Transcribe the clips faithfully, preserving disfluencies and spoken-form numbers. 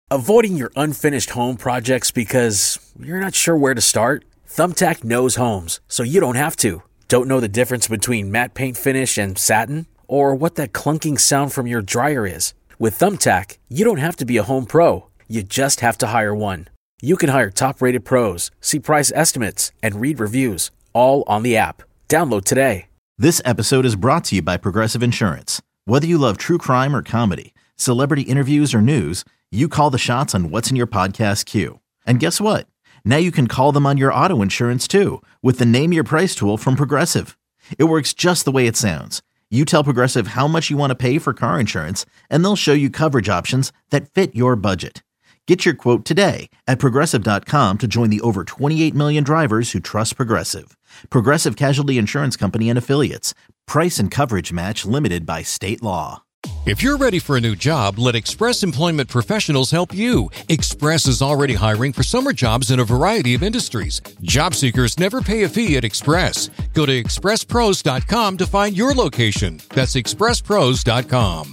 Avoiding your unfinished home projects because you're not sure where to start? Thumbtack knows homes, so you don't have to. Don't know the difference between matte paint finish and satin? Or what that clunking sound from your dryer is? With Thumbtack, you don't have to be a home pro. You just have to hire one. You can hire top-rated pros, see price estimates, and read reviews, all on the app. Download today. This episode is brought to you by Progressive Insurance. Whether you love true crime or comedy, celebrity interviews or news, you call the shots on what's in your podcast queue. And guess what? Now you can call them on your auto insurance too with the Name Your Price tool from Progressive. It works just the way it sounds. You tell Progressive how much you want to pay for car insurance, and they'll show you coverage options that fit your budget. Get your quote today at Progressive dot com to join the over twenty-eight million drivers who trust Progressive. Progressive Casualty Insurance Company and Affiliates. Price and coverage match limited by state law. If you're ready for a new job, let Express Employment Professionals help you. Express is already hiring for summer jobs in a variety of industries. Job seekers never pay a fee at Express. Go to express pros dot com to find your location. That's express pros dot com.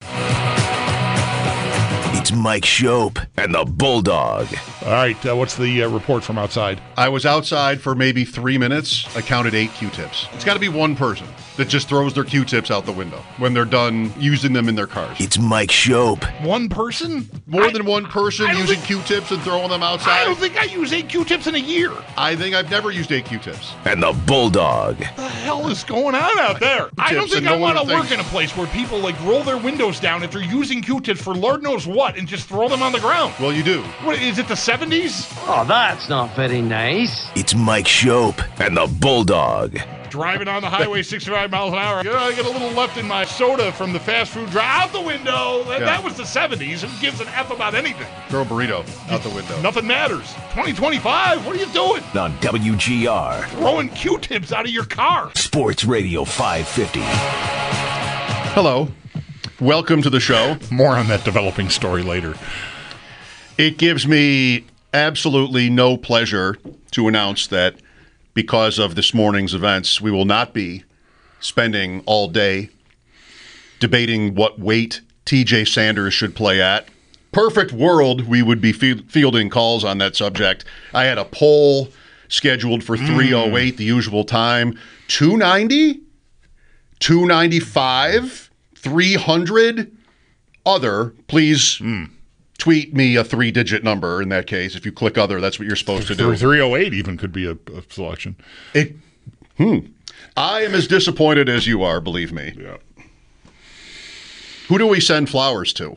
It's Mike Shope and the Bulldog. All right, uh, what's the uh, report from outside? I was outside for maybe three minutes. I counted eight Q-tips. It's got to be one person that just throws their Q-tips out the window when they're done using them in their cars. It's Mike Shope. One person? More I, than one person using think, Q-tips and throwing them outside? I don't think I use eight Q-tips in a year. I think I've never used eight Q-tips. And the Bulldog. What the hell is going on out there? I don't think I no want to think... work in a place where people like roll their windows down if they're using Q-tips for Lord knows what and just throw them on the ground. Well, you do. What, is it the seventies? Oh, that's not very nice. It's Mike Shope and the Bulldog. Driving on the highway sixty-five miles an hour. I get a little left in my soda from the fast food drive. Out the window. That, yeah. that was the seventies. Who gives an F about anything? Throw a burrito out the window. Nothing matters. twenty twenty-five, what are you doing? On W G R. Throwing Q-tips out of your car. Sports Radio five fifty. Hello. Welcome to the show. More on that developing story later. It gives me absolutely no pleasure to announce that because of this morning's events, we will not be spending all day debating what weight T J Sanders should play at. Perfect world, we would be fielding calls on that subject. I had a poll scheduled for three oh eight, mm. the usual time. two ninety, two ninety-five, three hundred, other, please mm. tweet me a three-digit number in that case. If you click other, that's what you're supposed to do. three oh eight even could be a, a selection. It, hmm. I am as disappointed as you are, believe me. Yeah. Who do we send flowers to?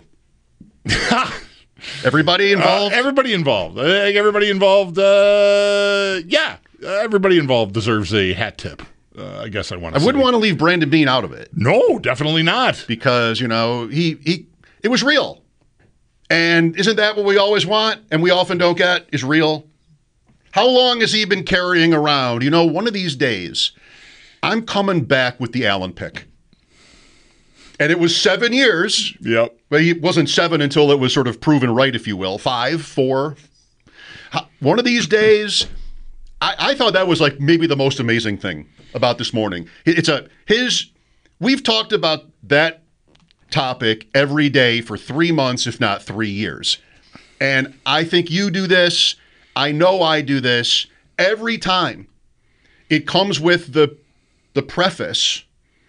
Everybody involved? Uh, everybody involved. I think everybody involved, uh, yeah. Everybody involved deserves a hat tip. Uh, I guess I want to I say. wouldn't want to leave Brandon Beane out of it. No, definitely not. Because, you know, he he it was real. And isn't that what we always want and we often don't get is real? How long has he been carrying around? You know, one of these days, I'm coming back with the Allen pick. And it was seven years. Yep. But he wasn't seven until it was sort of proven right, if you will. Five, four. One of these days, I, I thought that was like maybe the most amazing thing about this morning. It's a his. We've talked about that topic every day for three months, if not three years. And I think you do this. I know I do this every time. It comes with the the preface.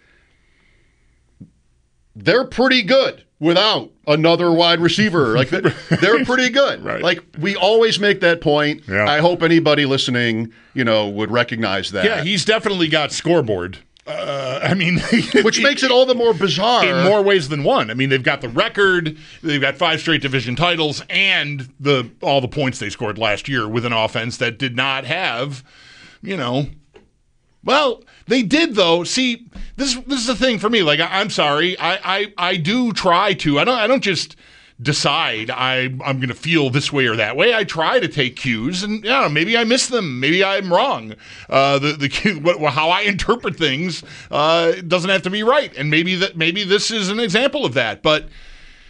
They're pretty good without another wide receiver. Like they're pretty good. Right. Like we always make that point. Yeah. I hope anybody listening, you know, would recognize that. Yeah, he's definitely got scoreboard. Uh, I mean, which makes it all the more bizarre in more ways than one. I mean, they've got the record, they've got five straight division titles, and the all the points they scored last year with an offense that did not have, you know. Well, they did though. See, this this is the thing for me. Like, I, I'm sorry, I, I I do try to. I don't I don't just decide I I'm going to feel this way or that way. I try to take cues, and yeah, maybe I miss them. Maybe I'm wrong. Uh, the the what, how I interpret things uh, doesn't have to be right, and maybe that maybe this is an example of that. But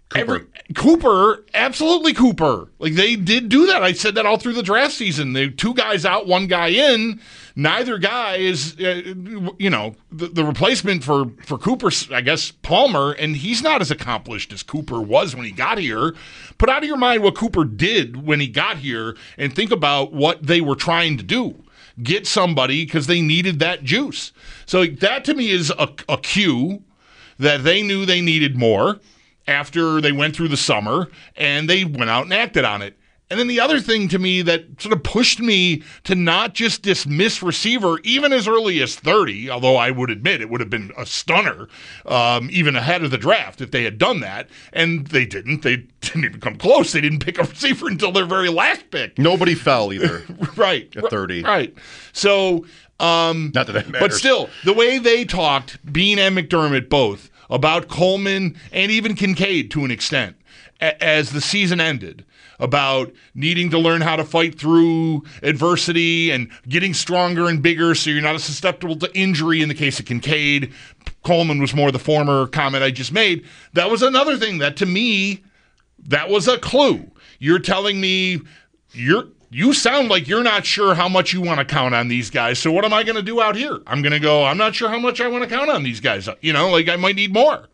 Cooper. Every, Cooper, absolutely Cooper. Like, they did do that. I said that all through the draft season. They two guys out, one guy in. Neither guy is, uh, you know, the, the replacement for, for Cooper, I guess, Palmer, and he's not as accomplished as Cooper was when he got here. Put out of your mind what Cooper did when he got here and think about what they were trying to do. Get somebody because they needed that juice. So that to me is a, a cue that they knew they needed more after they went through the summer, and they went out and acted on it. And then the other thing to me that sort of pushed me to not just dismiss receiver even as early as thirty, although I would admit it would have been a stunner um, even ahead of the draft if they had done that. And they didn't. They didn't even come close. They didn't pick a receiver until their very last pick. Nobody fell either. Right. At thirty. Right. So, um, not that that matters. But still, the way they talked, Beane and McDermott both, about Coleman and even Kincaid to an extent a- as the season ended, about needing to learn how to fight through adversity and getting stronger and bigger so you're not as susceptible to injury in the case of Kincaid. Coleman was more the former comment I just made. That was another thing that, to me, that was a clue. You're telling me you're you sound like you're not sure how much you want to count on these guys. So what am I going to do out here? I'm going to go, I'm not sure how much I want to count on these guys. You know, like I might need more.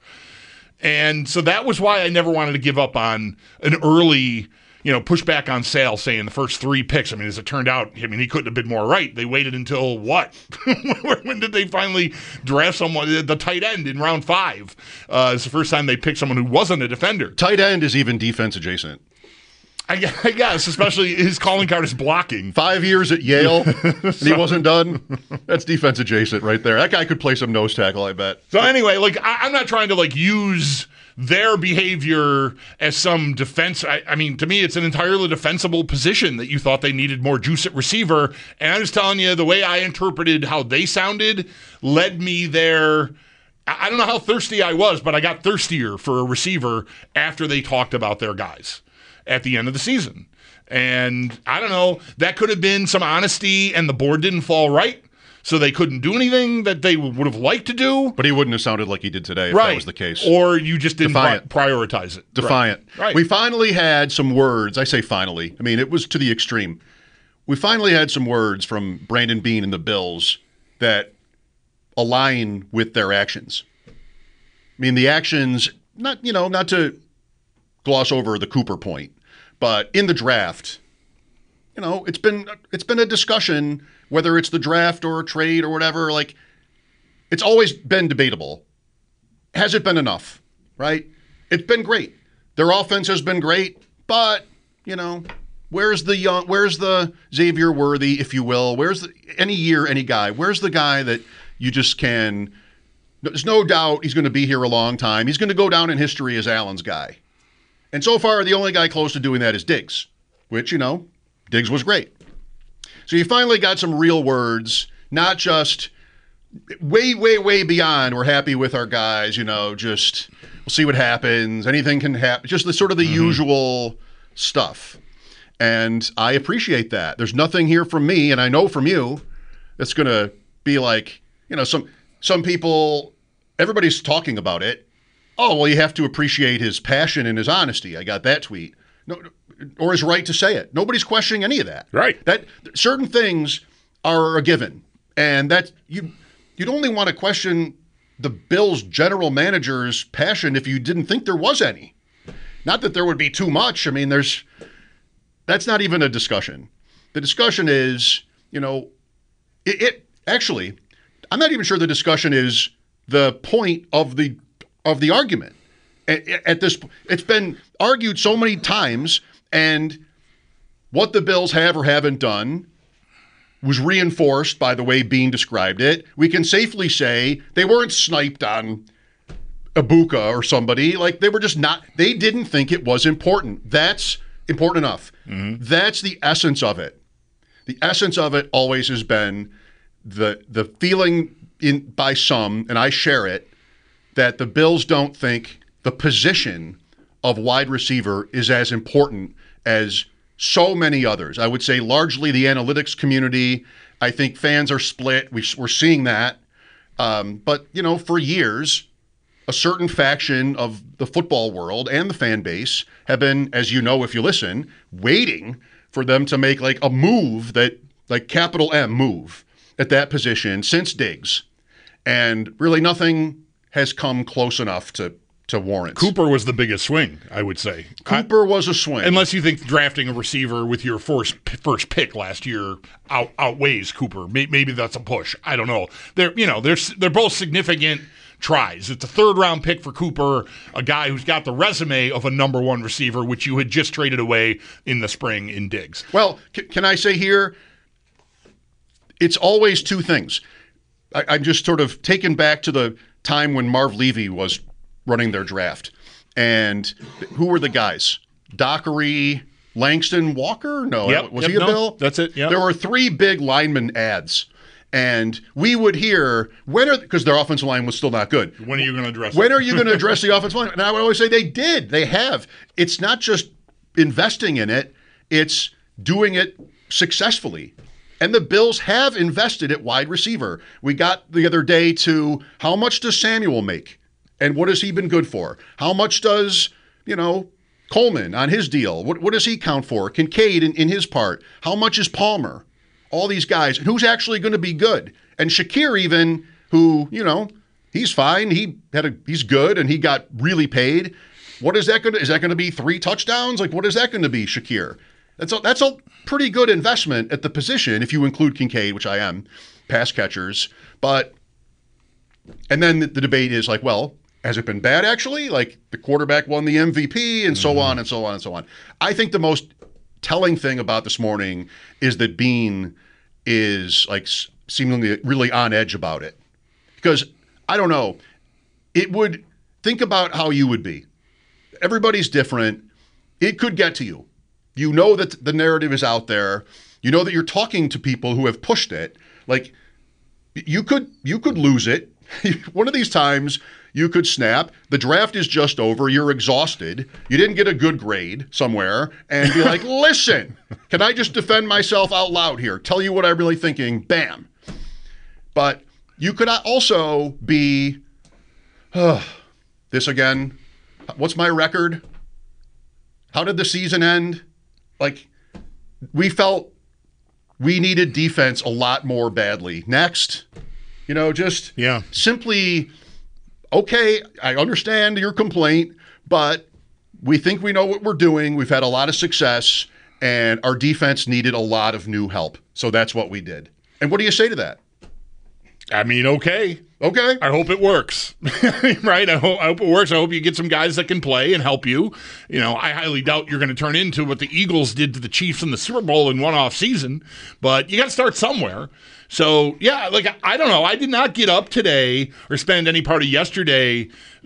And so that was why I never wanted to give up on an early, you know, push back on Sale, saying the first three picks. I mean, as it turned out, I mean, he couldn't have been more right. They waited until what? When did they finally draft someone, the tight end in round five? Uh, it's the first time they picked someone who wasn't a defender. Tight end is even defense adjacent. I guess, especially his calling card is blocking. Five years at Yale, and he wasn't done. That's defense adjacent right there. That guy could play some nose tackle, I bet. So anyway, like I, I'm not trying to like use their behavior as some defense. I, I mean, to me, it's an entirely defensible position that you thought they needed more juice at receiver. And I'm just telling you, the way I interpreted how they sounded led me there. I don't know how thirsty I was, but I got thirstier for a receiver after they talked about their guys at the end of the season. And I don't know, that could have been some honesty and the board didn't fall right, so they couldn't do anything that they would have liked to do. But he wouldn't have sounded like he did today if right. that was the case. Or you just didn't Defiant. pri- prioritize it. Defiant. Right. Right. We finally had some words. I say finally. I mean, it was to the extreme. We finally had some words from Brandon Beane and the Bills that align with their actions. I mean, the actions, not, you know, not to gloss over the Cooper point, but in the draft, you know, it's been it's been a discussion whether it's the draft or a trade or whatever. Like, it's always been debatable. Has it been enough? Right? It's been great. Their offense has been great, but you know, where's the young? Where's the Xavier Worthy, if you will? Where's the, any year, any guy? Where's the guy that you just can? There's no doubt he's going to be here a long time. He's going to go down in history as Allen's guy. And so far, the only guy close to doing that is Diggs, which, you know, Diggs was great. So you finally got some real words, not just way, way, way beyond we're happy with our guys, you know, just we'll see what happens. Anything can happen. Just the sort of the mm-hmm. usual stuff. And I appreciate that. There's nothing here from me, and I know from you, that's going to be like, you know, some some people, everybody's talking about it. Oh, well, you have to appreciate his passion and his honesty. I got that tweet. No, or his right to say it. Nobody's questioning any of that. Right. That certain things are a given. And that you you'd only want to question the Bills' general manager's passion if you didn't think there was any. Not that there would be too much. I mean, there's that's not even a discussion. The discussion is, you know, it, it actually, I'm not even sure the discussion is the point of the of the argument. At, at this, it's been argued so many times, and what the Bills have or haven't done was reinforced by the way Beane described it. We can safely say they weren't sniped on Ibuka or somebody. Like, they were just not, they didn't think it was important. That's important enough. Mm-hmm. That's the essence of it. The essence of it always has been the the feeling in by some, and I share it, that the Bills don't think the position of wide receiver is as important as so many others. I would say largely the analytics community. I think fans are split. We, we're seeing that. Um, but, you know, for years, a certain faction of the football world and the fan base have been, as you know if you listen, waiting for them to make like a move that, like capital M move at that position since Diggs. And really nothing has come close enough to, to warrant. Cooper was the biggest swing, I would say. Cooper I, was a swing. Unless you think drafting a receiver with your first first pick last year out, outweighs Cooper. Maybe that's a push. I don't know. They're you know they're they're both significant tries. It's a third round pick for Cooper, a guy who's got the resume of a number one receiver, which you had just traded away in the spring in Diggs. Well, c- can I say here, it's always two things. I, I'm just sort of taken back to the time when Marv Levy was running their draft. And who were the guys? Dockery, Langston, Walker? No, yep, was yep, he a no, Bill? That's it, yeah. There were three big lineman ads. And we would hear, when are, because their offensive line was still not good. When are you going to address When it? are you going to address the offensive line? And I would always say they did. They have. It's not just investing in it, it's doing it successfully. And the Bills have invested at wide receiver. We got the other day to how much does Samuel make? And what has he been good for? How much does, you know, Coleman on his deal? What, what does he count for? Kincaid in, in his part? How much is Palmer? All these guys. And who's actually going to be good? And Shakir even, who, you know, he's fine. He had a he's good and he got really paid. What is that going to is that going to be three touchdowns? Like what is that going to be, Shakir? That's a, that's a pretty good investment at the position if you include Kincaid, which I am, pass catchers. But and then the, the debate is like, well, has it been bad actually? Like the quarterback won the M V P and so mm-hmm. on and so on and so on. I think the most telling thing about this morning is that Bean is like seemingly really on edge about it. Because I don't know, it would think about how you would be. Everybody's different. It could get to you. You know that the narrative is out there. You know that you're talking to people who have pushed it. Like you could you could lose it. One of these times you could snap. The draft is just over. You're exhausted. You didn't get a good grade somewhere and be like, listen, can I just defend myself out loud here? Tell you what I'm really thinking. Bam. But you could also be, oh, this again. What's my record? How did the season end? Like, we felt we needed defense a lot more badly. Next. You know, just yeah. simply, okay, I understand your complaint, but we think we know what we're doing. We've had a lot of success, and our defense needed a lot of new help. So that's what we did. And what do you say to that? I mean, okay. Okay. I hope it works, right? I hope, I hope it works. I hope you get some guys that can play and help you. You know, I highly doubt you're going to turn into what the Eagles did to the Chiefs in the Super Bowl in one off season, but you got to start somewhere. So, yeah, like, I don't know. I did not get up today or spend any part of yesterday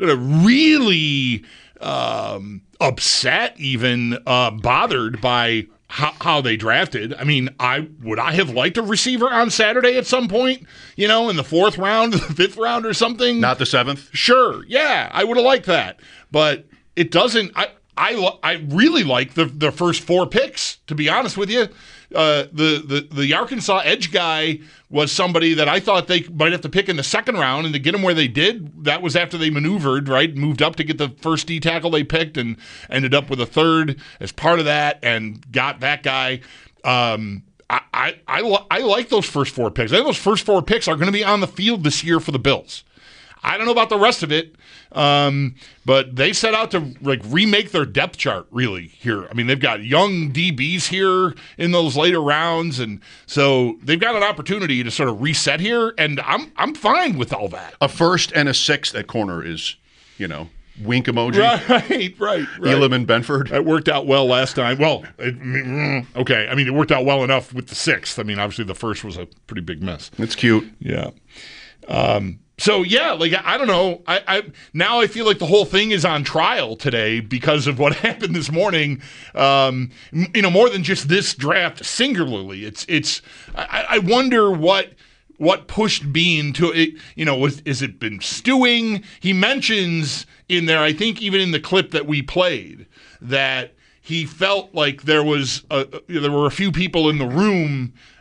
really um, upset, even uh, bothered by How, how they drafted. I mean, I would I have liked a receiver on Saturday at some point, you know, in the fourth round, the fifth round or something. Not the seventh? Sure. Yeah, I would have liked that. But it doesn't I I, I really like the the first four picks, to be honest with you. Uh, the, the, the Arkansas edge guy was somebody that I thought they might have to pick in the second round, and to get him where they did, that was after they maneuvered, right? Moved up to get the first D tackle they picked and ended up with a third as part of that and got that guy. Um, I, I, I, I like those first four picks. I think those first four picks are going to be on the field this year for the Bills. I don't know about the rest of it, um, but they set out to like remake their depth chart really here. I mean, they've got young D Bs here in those later rounds, and so they've got an opportunity to sort of reset here, and I'm I'm fine with all that. A first and a sixth at corner is, you know, wink emoji. Right, right, right. Elam and Benford. That worked out well last time. Well, it, okay. I mean, it worked out well enough with the sixth. I mean, obviously the first was a pretty big mess. It's cute. Yeah. Um, So yeah, like I don't know. I, I now I feel like the whole thing is on trial today because of what happened this morning. Um, you know, more than just this draft singularly. It's it's. I, I wonder what what pushed Bean to it. You know, was is it been stewing? He mentions in there, I think, even in the clip that we played, that he felt like there was a, there were a few people in the room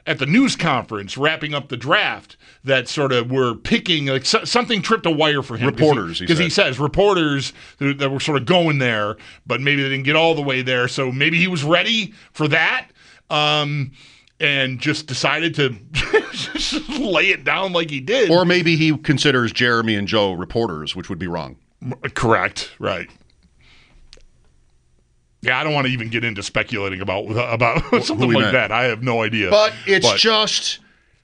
at the news conference wrapping up the draft that sort of were picking, like so, something tripped a wire for him. Reporters, because he, he says reporters that, that were sort of going there, but maybe they didn't get all the way there. So maybe he was ready for that. Um, and just decided to just lay it down like he did. Or maybe he considers Jeremy and Joe reporters, which would be wrong. Correct. Right. Yeah, I don't want to even get into speculating about about something like meant. that. I have no idea. But it's but. just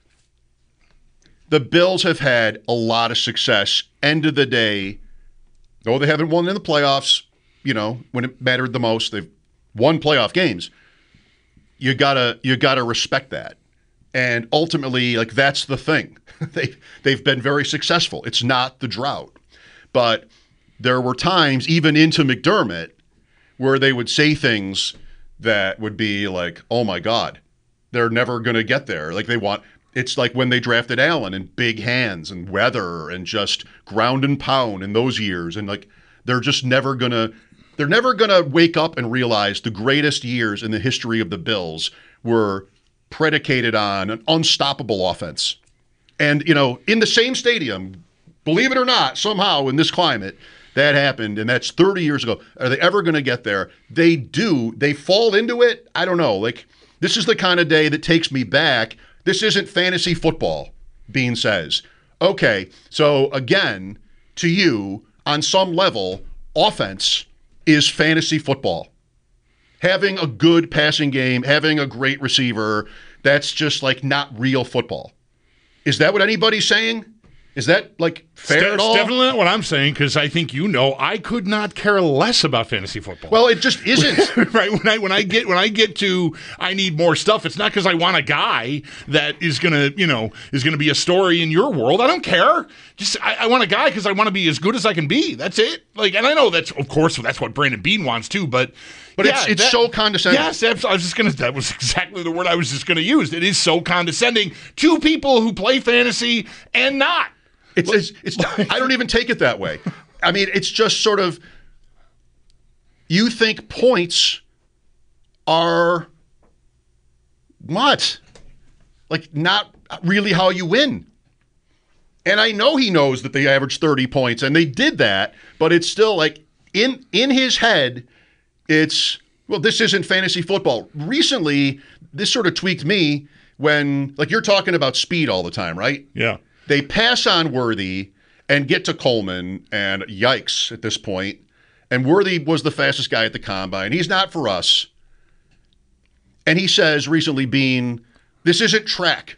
the Bills have had a lot of success. End of the day, though they haven't won in the playoffs, you know, when it mattered the most, they've won playoff games. You gotta you gotta respect that. And ultimately, like that's the thing. they they've been very successful. It's not the drought. But there were times, even into McDermott, where they would say things that would be like, oh my God, they're never gonna get there. Like they want it's like when they drafted Allen and big hands and weather and just ground and pound in those years. And like they're just never gonna They're never going to wake up and realize the greatest years in the history of the Bills were predicated on an unstoppable offense. And, you know, in the same stadium, believe it or not, somehow in this climate, that happened, and that's thirty years ago. Are they ever going to get there? They do. They fall into it. I don't know. Like, this is the kind of day that takes me back. This isn't fantasy football, Bean says. Okay, so again, to you, on some level, offense is fantasy football. Having a good passing game, having a great receiver, that's just like not real football. Is that what anybody's saying? Is that like fair it's at all? It's definitely not what I'm saying, because I think you know I could not care less about fantasy football. Well, it just isn't. Right. When I when I get when I get to I need more stuff, it's not because I want a guy that is gonna, you know, is gonna be a story in your world. I don't care. Just I, I want a guy because I want to be as good as I can be. That's it. Like, and I know that's of course that's what Brandon Bean wants too, but But yeah, it's it's that, so condescending. Yes, I was just gonna. That was exactly the word I was just gonna use. It is so condescending to people who play fantasy and not. It's, it's, it's I don't even take it that way. I mean, it's just sort of, you think points are what? Like, not really how you win. And I know he knows that they averaged thirty points, and they did that, but it's still like, in in his head, it's, well, this isn't fantasy football. Recently, this sort of tweaked me when, like, you're talking about speed all the time, right? Yeah. They pass on Worthy and get to Coleman, and yikes at this point. And Worthy was the fastest guy at the combine. He's not for us. And he says recently, Bean, this isn't track.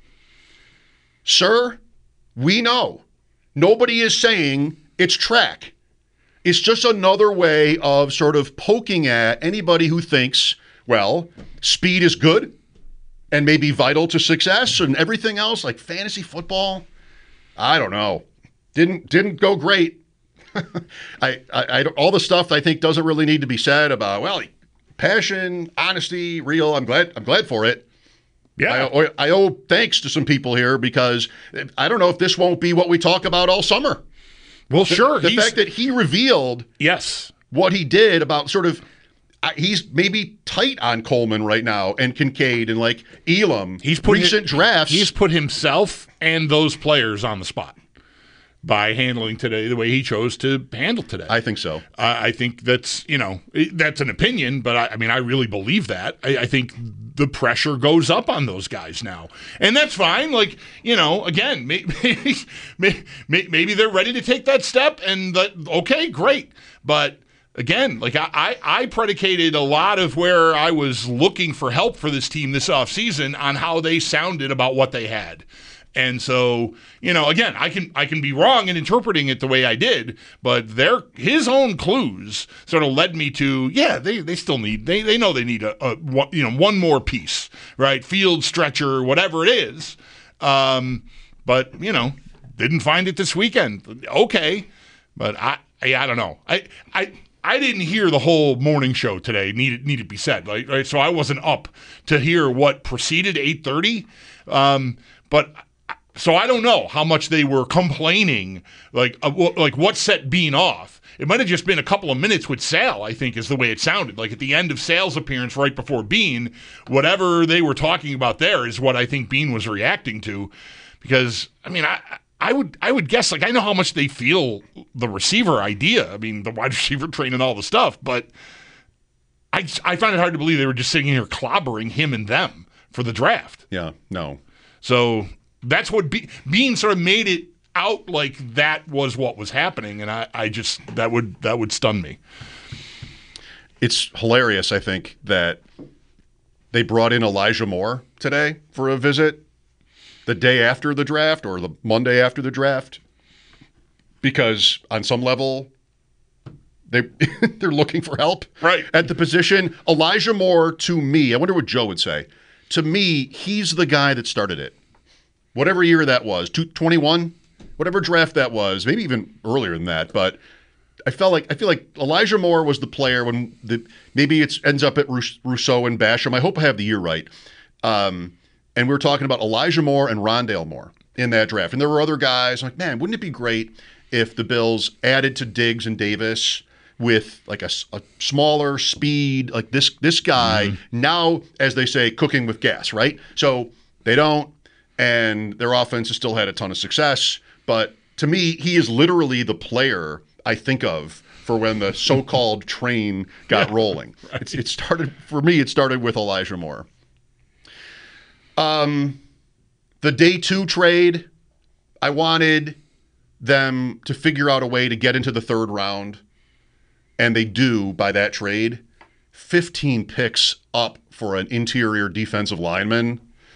Sir, we know. Nobody is saying it's track. It's just another way of sort of poking at anybody who thinks, well, speed is good and maybe vital to success, and everything else, like fantasy football, I don't know. Didn't didn't go great. I, I, I all the stuff I think doesn't really need to be said about, well, passion, honesty, real. I'm glad I'm glad for it. Yeah, I, I owe thanks to some people here, because I don't know if this won't be what we talk about all summer. Well, the, sure. The fact that he revealed yes what he did about sort of. He's maybe tight on Coleman right now and Kincaid and like Elam. He's put recent it, drafts. He's put himself and those players on the spot by handling today the way he chose to handle today. I think so. I, I think that's, you know, that's an opinion, but I, I mean, I really believe that. I, I think the pressure goes up on those guys now, and that's fine. Like, you know, again, maybe maybe, maybe they're ready to take that step, and that, okay, great, but. Again, like I, I predicated a lot of where I was looking for help for this team this offseason on how they sounded about what they had. And so, you know, again, I can I can be wrong in interpreting it the way I did, but their his own clues sort of led me to, yeah, they, they still need, they, they know they need a, a one, you know, one more piece, right? Field stretcher, whatever it is. Um, but, you know, didn't find it this weekend. Okay. But I, I, I don't know. I, I, I didn't hear the whole morning show today, need, need to be said, right? right? So I wasn't up to hear what preceded eight thirty. Um, but So I don't know how much they were complaining, like uh, like what set Bean off. It might have just been a couple of minutes with Sal, I think, is the way it sounded. Like at the end of Sal's appearance right before Bean, whatever they were talking about there is what I think Bean was reacting to. Because, I mean, I I would I would guess, like, I know how much they feel the receiver idea. I mean, the wide receiver train and all the stuff. But I, I find it hard to believe they were just sitting here clobbering him and them for the draft. Yeah, no. So that's what Be- Bean sort of made it out like that was what was happening, and I, I just that would that would stun me. It's hilarious, I think, that they brought in Elijah Moore today for a visit the day after the draft or the Monday after the draft, because on some level they they're looking for help right at the position. Elijah Moore, to me, I wonder what Joe would say. To me, he's the guy that started it. Whatever year that was, twenty-one, whatever draft that was, maybe even earlier than that. But I felt like I feel like Elijah Moore was the player when the maybe it ends up at Rousseau and Basham. I hope I have the year right. Um, and we were talking about Elijah Moore and Rondale Moore in that draft, and there were other guys. I'm like, man, wouldn't it be great if the Bills added to Diggs and Davis with like a, a smaller speed, like this this guy mm-hmm. now, as they say, cooking with gas, right? So they don't. And their offense has still had a ton of success. But to me, he is literally the player I think of for when the so-called train got yeah, rolling. Right. It's, it started, for me, it started with Elijah Moore. Um, the day two trade, I wanted them to figure out a way to get into the third round. And they do by that trade. fifteen picks up for an interior defensive lineman.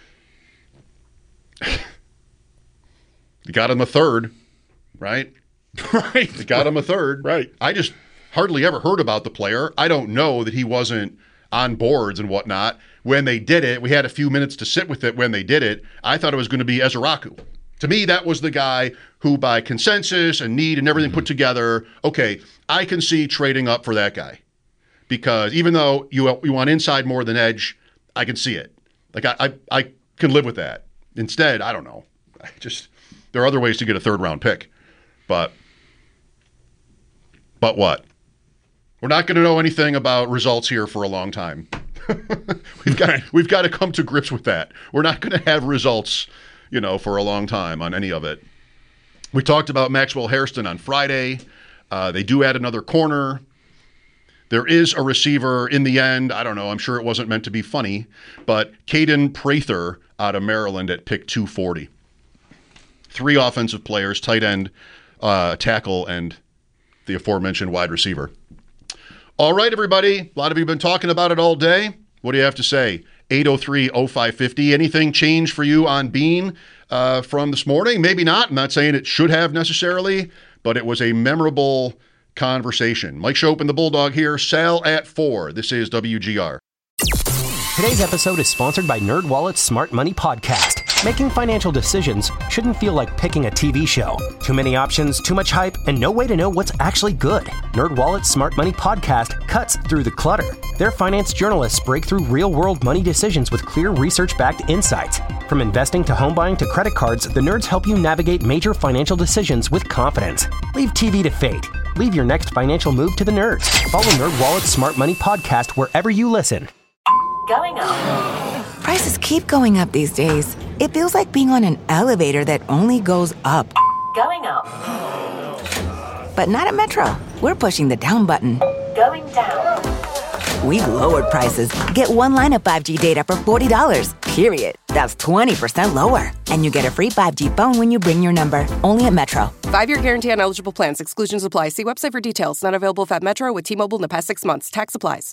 You got him a third, right? Right. You got him a third. Right. I just hardly ever heard about the player. I don't know that he wasn't on boards and whatnot. When they did it, we had a few minutes to sit with it when they did it. I thought it was going to be Ezeraku. To me, that was the guy who, by consensus and need and everything mm-hmm. put together, okay, I can see trading up for that guy. Because even though you, you want inside more than edge, I can see it. Like, I, I, I can live with that. Instead, I don't know. I just there are other ways to get a third round pick, but but what? We're not going to know anything about results here for a long time. we've got we've got to come to grips with that. We're not going to have results, you know, for a long time on any of it. We talked about Maxwell Hairston on Friday. Uh, they do add another corner. There is a receiver in the end. I don't know. I'm sure it wasn't meant to be funny, but Caden Prather out of Maryland at pick two forty. Three offensive players, tight end, uh, tackle, and the aforementioned wide receiver. All right, everybody. A lot of you have been talking about it all day. What do you have to say? eight oh three oh five five oh. Anything change for you on Bean uh, from this morning? Maybe not. I'm not saying it should have necessarily, but it was a memorable conversation. Mike Shope and the Bulldog here. Sal at four. This is W G R. Today's episode is sponsored by NerdWallet's Smart Money Podcast. Making financial decisions shouldn't feel like picking a T V show. Too many options, too much hype, and no way to know what's actually good. NerdWallet's Smart Money Podcast cuts through the clutter. Their finance journalists break through real-world money decisions with clear research-backed insights. From investing to home buying to credit cards, the nerds help you navigate major financial decisions with confidence. Leave T V to fate. Leave your next financial move to the nerds. Follow NerdWallet's Smart Money Podcast wherever you listen. Going up. Prices keep going up these days. It feels like being on an elevator that only goes up. Going up. But not at Metro. We're pushing the down button. Going down. We've lowered prices. Get one line of five G data for forty dollars, period. That's twenty percent lower. And you get a free five G phone when you bring your number. Only at Metro. Five-year guarantee on eligible plans. Exclusions apply. See website for details. Not available if at Metro with T-Mobile in the past six months. Tax applies.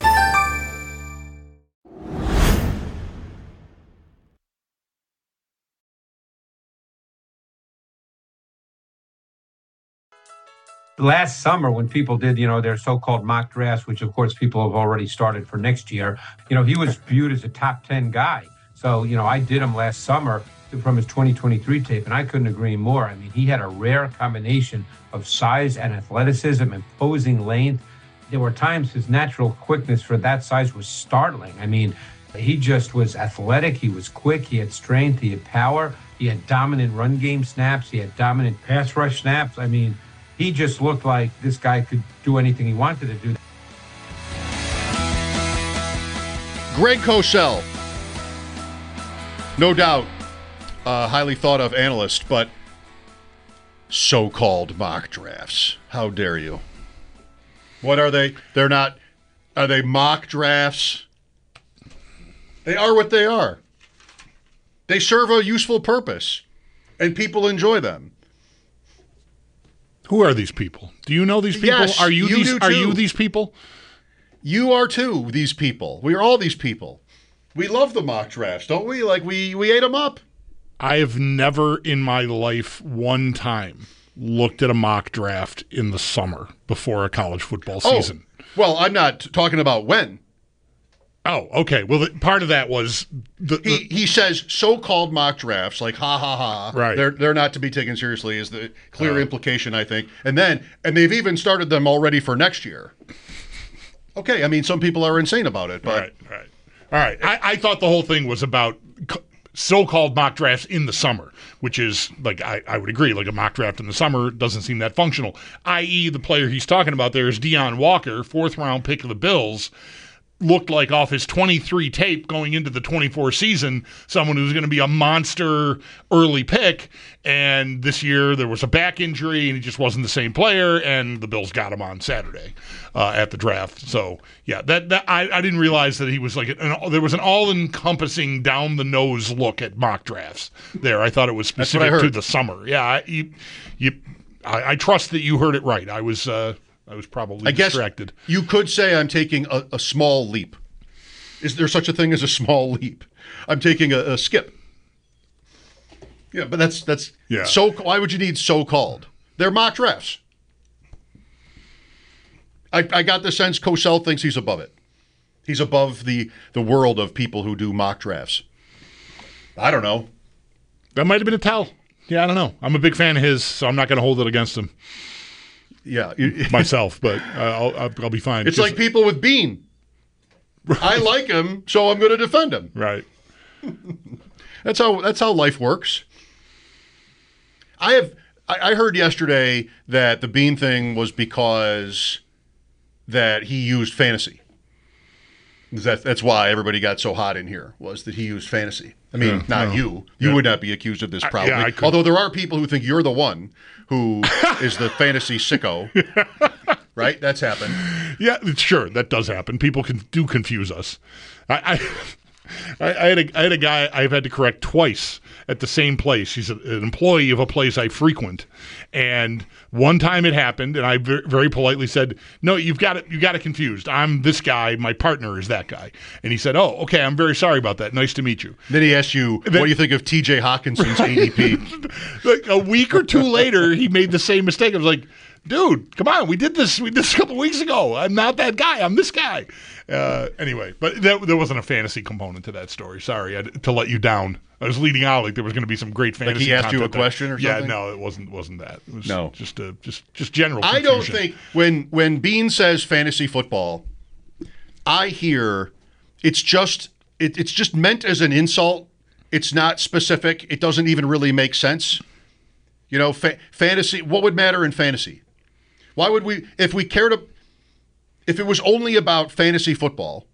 Last summer, when people did, you know, their so-called mock drafts, which of course people have already started for next year, you know, he was viewed as a top ten guy. So, you know, I did him last summer from his twenty twenty-three tape, and I couldn't agree more. I mean, he had a rare combination of size and athleticism, imposing length. There were times his natural quickness for that size was startling. I mean, He just was athletic. He was quick. He had strength. He had power. He had dominant run game snaps. He had dominant pass rush snaps. I mean, he just looked like this guy could do anything he wanted to do. Greg Cosell, no doubt a highly thought of analyst, but so-called mock drafts. How dare you? What are they? They're not. Are they mock drafts? They are what they are. They serve a useful purpose, and people enjoy them. Who are these people? Do you know these people? Yes, are you, you these? do Are too. you these people? You are too. These people. We are all these people. We love the mock drafts, don't we? Like we we ate them up. I have never in my life one time looked at a mock draft in the summer before a college football season. Oh, well, I'm not talking about when. Oh, okay. Well, the, part of that was the, the he he says so-called mock drafts, like ha ha ha. Right. They're they're not to be taken seriously. Is the clear Uh, implication, I think. And then and they've even started them already for next year. Okay, I mean some people are insane about it, but right, right, all right. I, I thought the whole thing was about co- so-called mock drafts in the summer, which is like I, I would agree, like a mock draft in the summer doesn't seem that functional. that is, the player he's talking about there is Deion Walker, fourth round pick of the Bills. Looked like off his twenty-three tape going into the twenty-four season, someone who's going to be a monster early pick. And this year there was a back injury and he just wasn't the same player. And the Bills got him on Saturday uh, at the draft. So yeah, that, that I, I didn't realize that he was like an, there was an all-encompassing down the nose look at mock drafts there. I thought it was specific to the summer. Yeah, I, you, you, I, I trust that you heard it right. I was. Uh, I was probably I guess distracted. You could say I'm taking a, a small leap. Is there such a thing as a small leap? I'm taking a, a skip. Yeah, but that's that's yeah. So why would you need so-called? They're mock drafts. I, I got the sense Cosell thinks he's above it. He's above the the world of people who do mock drafts. I don't know. That might have been a tell. Yeah, I don't know. I'm a big fan of his, so I'm not going to hold it against him. Yeah, myself, but uh, I'll, I'll I'll be fine. It's Just, like people with Bean. Right. I like him, so I'm going to defend him. Right. That's how that's how life works. I have I, I heard yesterday that the Bean thing was because that he used fantasy. That that's why everybody got so hot in here, was that he used fantasy. I mean, yeah, not no. you. You yeah. would not be accused of this probably. I, yeah, Although there are people who think you're the one who is the fantasy sicko. Right? That's happened. Yeah, sure, that does happen. People can do confuse us. I, I, I had a I had a guy I've had to correct twice at the same place. He's a, an employee of a place I frequent, and one time it happened, and I very, very politely said, "No, you've got it. You got it confused. I'm this guy. My partner is that guy." And he said, "Oh, okay. I'm very sorry about that. Nice to meet you." Then he asked you, then, "What do you think of T J Hawkinson's A D P?" Like a week or two later, he made the same mistake. I was like, dude, come on. We did this. We did this a couple weeks ago. I'm not that guy. I'm this guy. Uh, anyway, but there, there wasn't a fantasy component to that story. Sorry I, to let you down. I was leading out like there was going to be some great fantasy. Like he asked you a content question there. or something? Yeah, no, it wasn't. Wasn't that? It was no, just a just just general. I confusion. don't think when when Bean says fantasy football, I hear it's just it, it's just meant as an insult. It's not specific. It doesn't even really make sense. You know, fa- fantasy. What would matter in fantasy? Why would we, if we cared, if it was only about fantasy football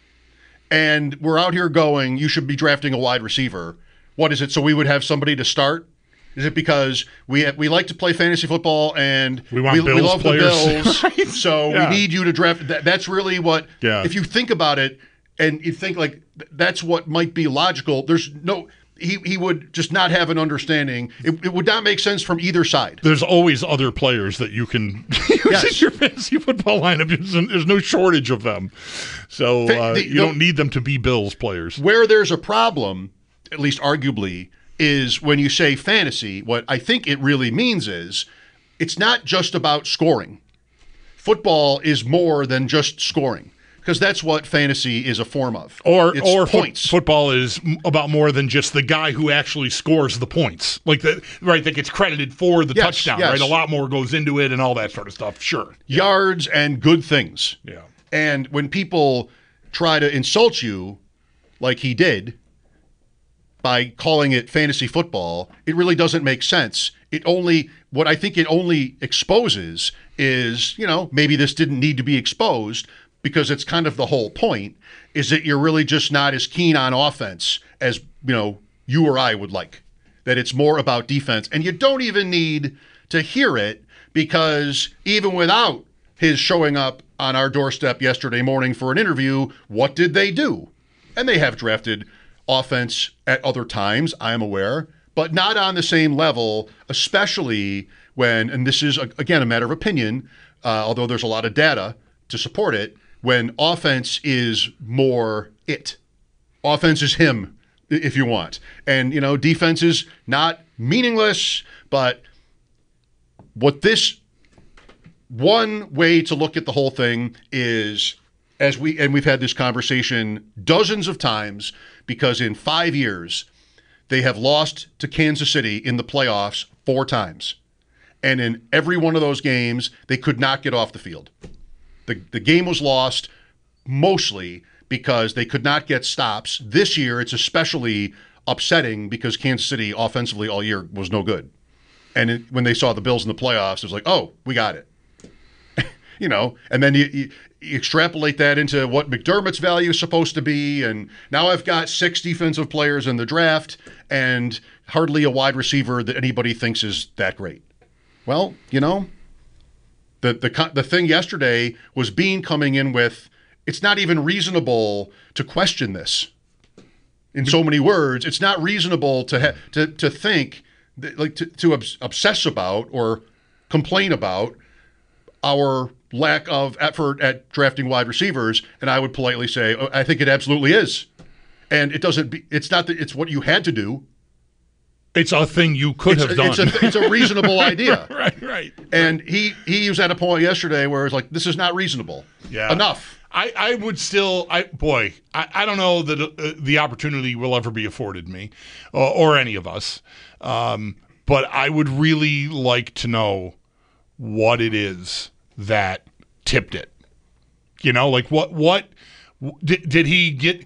and we're out here going, you should be drafting a wide receiver. What is it? So we would have somebody to start? Is it because we have, we like to play fantasy football and we, want we, Bills we love players. the Bills, right? so yeah. we need you to draft? That, that's really what, yeah. if you think about it and you think like that's what might be logical, there's no... He he would just not have an understanding. It, it would not make sense from either side. There's always other players that you can use yes. in your fantasy football lineup. There's, there's no shortage of them. So uh, the, you the, don't need them to be Bills players. Where there's a problem, at least arguably, is when you say fantasy, what I think it really means is it's not just about scoring. Football is more than just scoring. Because that's what fantasy is a form of. Or it's or points. Fo- football is about more than just the guy who actually scores the points. Like the right that gets credited for the yes, touchdown, yes. right? A lot more goes into it and all that sort of stuff. Sure. Yards and good things. Yeah. And when people try to insult you like he did by calling it fantasy football, it really doesn't make sense. It only, what I think it only exposes is, you know, maybe this didn't need to be exposed because it's kind of the whole point, is that you're really just not as keen on offense as, you know, you or I would like. That it's more about defense. And you don't even need to hear it because even without his showing up on our doorstep yesterday morning for an interview, what did they do? And they have drafted offense at other times, I am aware, but not on the same level, especially when, and this is, again, a matter of opinion, uh, although there's a lot of data to support it, when offense is more it. Offense is him, if you want. And, you know, defense is not meaningless, but what this one way to look at the whole thing is, as we, and we've had this conversation dozens of times, because in five years, they have lost to Kansas City in the playoffs four times. And in every one of those games, they could not get off the field. The, the game was lost mostly because they could not get stops. This year, it's especially upsetting because Kansas City offensively all year was no good. And it, when they saw the Bills in the playoffs, it was like, oh, we got it. You know, and then you, you, you extrapolate that into what McDermott's value is supposed to be, and now I've got six defensive players in the draft and hardly a wide receiver that anybody thinks is that great. Well, you know, the the the thing yesterday was Beane coming in with, it's not even reasonable to question this. In so many words, it's not reasonable to ha- to to think that, like to, to obs- obsess about or complain about our lack of effort at drafting wide receivers, and I would politely say, oh, I think it absolutely is. And it doesn't be, it's not that it's what you had to do. It's a thing you could it's have a, done. It's a, it's a reasonable idea. right, right. And he, he was at a point yesterday where it's like, this is not reasonable. Yeah. Enough. I, I would still, I boy, I, I don't know that uh, the opportunity will ever be afforded me uh, or any of us. Um, but I would really like to know what it is that tipped it. You know, like what, what did, did he get?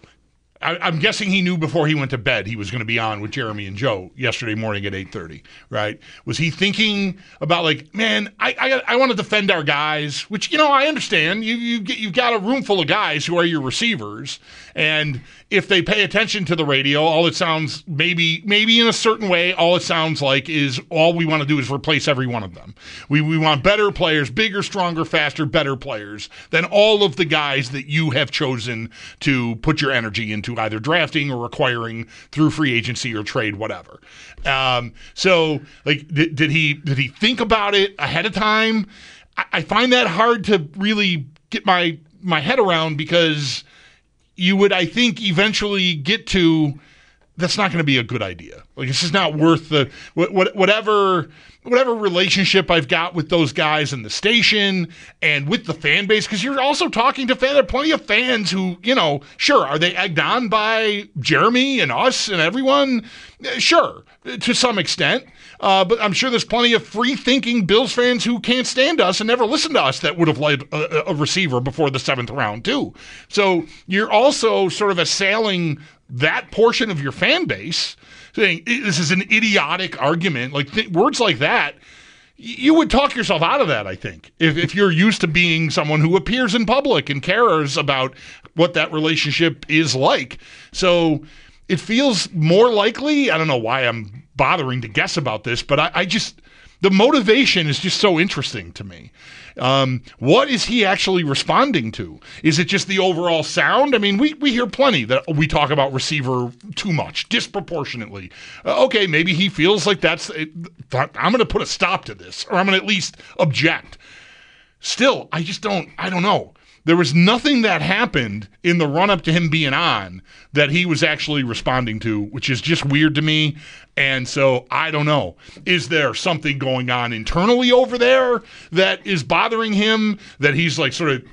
I, I'm guessing he knew before he went to bed he was going to be on with Jeremy and Joe yesterday morning at eight thirty, right? Was he thinking about like, man, I I, I want to defend our guys, which, you know, I understand. You, you get, you've got a room full of guys who are your receivers, and if they pay attention to the radio, all it sounds, maybe maybe in a certain way, all it sounds like is all we want to do is replace every one of them. We we want better players, bigger, stronger, faster, better players than all of the guys that you have chosen to put your energy into either drafting or acquiring through free agency or trade, whatever. Um, so, like, did, did he did he think about it ahead of time? I, I find that hard to really get my my head around because you would, I think, eventually get to, that's not going to be a good idea. Like, this is not worth the what, what, whatever whatever relationship I've got with those guys in the station and with the fan base, because you're also talking to fans. There are plenty of fans who, you know, sure, are they egged on by Jeremy and us and everyone? Sure, to some extent. Uh, but I'm sure there's plenty of free-thinking Bills fans who can't stand us and never listen to us that would have liked a, a receiver before the seventh round, too. So you're also sort of assailing that portion of your fan base, saying this is an idiotic argument. Like th- words like that, you would talk yourself out of that, I think, if, if you're used to being someone who appears in public and cares about what that relationship is like. So it feels more likely, I don't know why I'm bothering to guess about this, but I, I just, the motivation is just so interesting to me. Um, what is he actually responding to? Is it just the overall sound? I mean, we, we hear plenty that we talk about receiver too much, disproportionately. Uh, okay, maybe he feels like that's, I'm going to put a stop to this, or I'm going to at least object. Still, I just don't, I don't know. There was nothing that happened in the run-up to him being on that he was actually responding to, which is just weird to me. And so I don't know. Is there something going on internally over there that is bothering him, that he's like sort of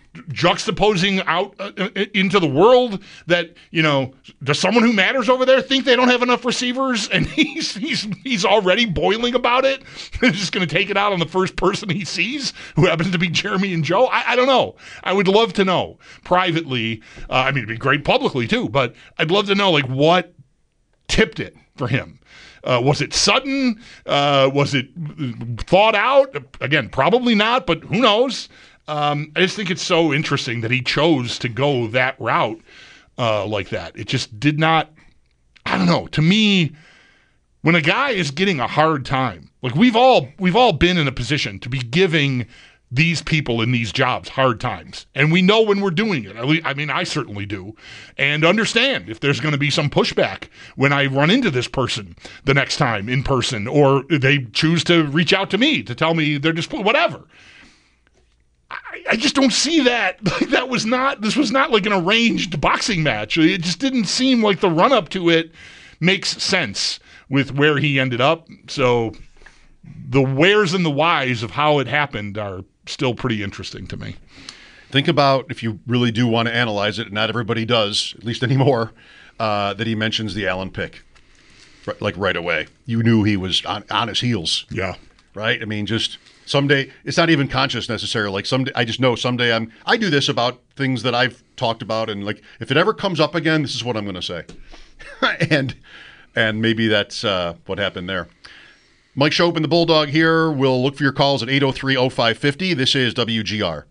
juxtaposing out uh, into the world that, you know, does someone who matters over there think they don't have enough receivers? And he's he's he's already boiling about it. He's just going to take it out on the first person he sees, who happens to be Jeremy and Joe. I, I don't know. I would love to know privately. Uh, I mean, it'd be great publicly too, but I'd love to know like what tipped it for him. Uh, was it sudden? Uh, was it thought out? Again, probably not, but who knows? Um, I just think it's so interesting that he chose to go that route uh, like that. It just did not, I don't know, to me, when a guy is getting a hard time, like we've all we've all been in a position to be giving these people in these jobs hard times. And we know when we're doing it. I mean, I certainly do. And understand if there's going to be some pushback when I run into this person the next time in person, or they choose to reach out to me to tell me they're just whatever. I, I just don't see that. Like, that was not, this was not like an arranged boxing match. It just didn't seem like the run up to it makes sense with where he ended up. So the wheres and the whys of how it happened are still pretty interesting to me. Think about, if you really do want to analyze it, not everybody does, at least anymore, uh, that he mentions the Allen pick, right, like right away. You knew he was on, on his heels. Yeah. Right? I mean, just someday, it's not even conscious necessarily. Like someday, I just know someday I'm, I do this about things that I've talked about, and like, if it ever comes up again, this is what I'm going to say. and and maybe that's uh, what happened there. Mike Schopp and the Bulldog here. We'll look for your calls at eight oh three oh five five oh. This is W G R.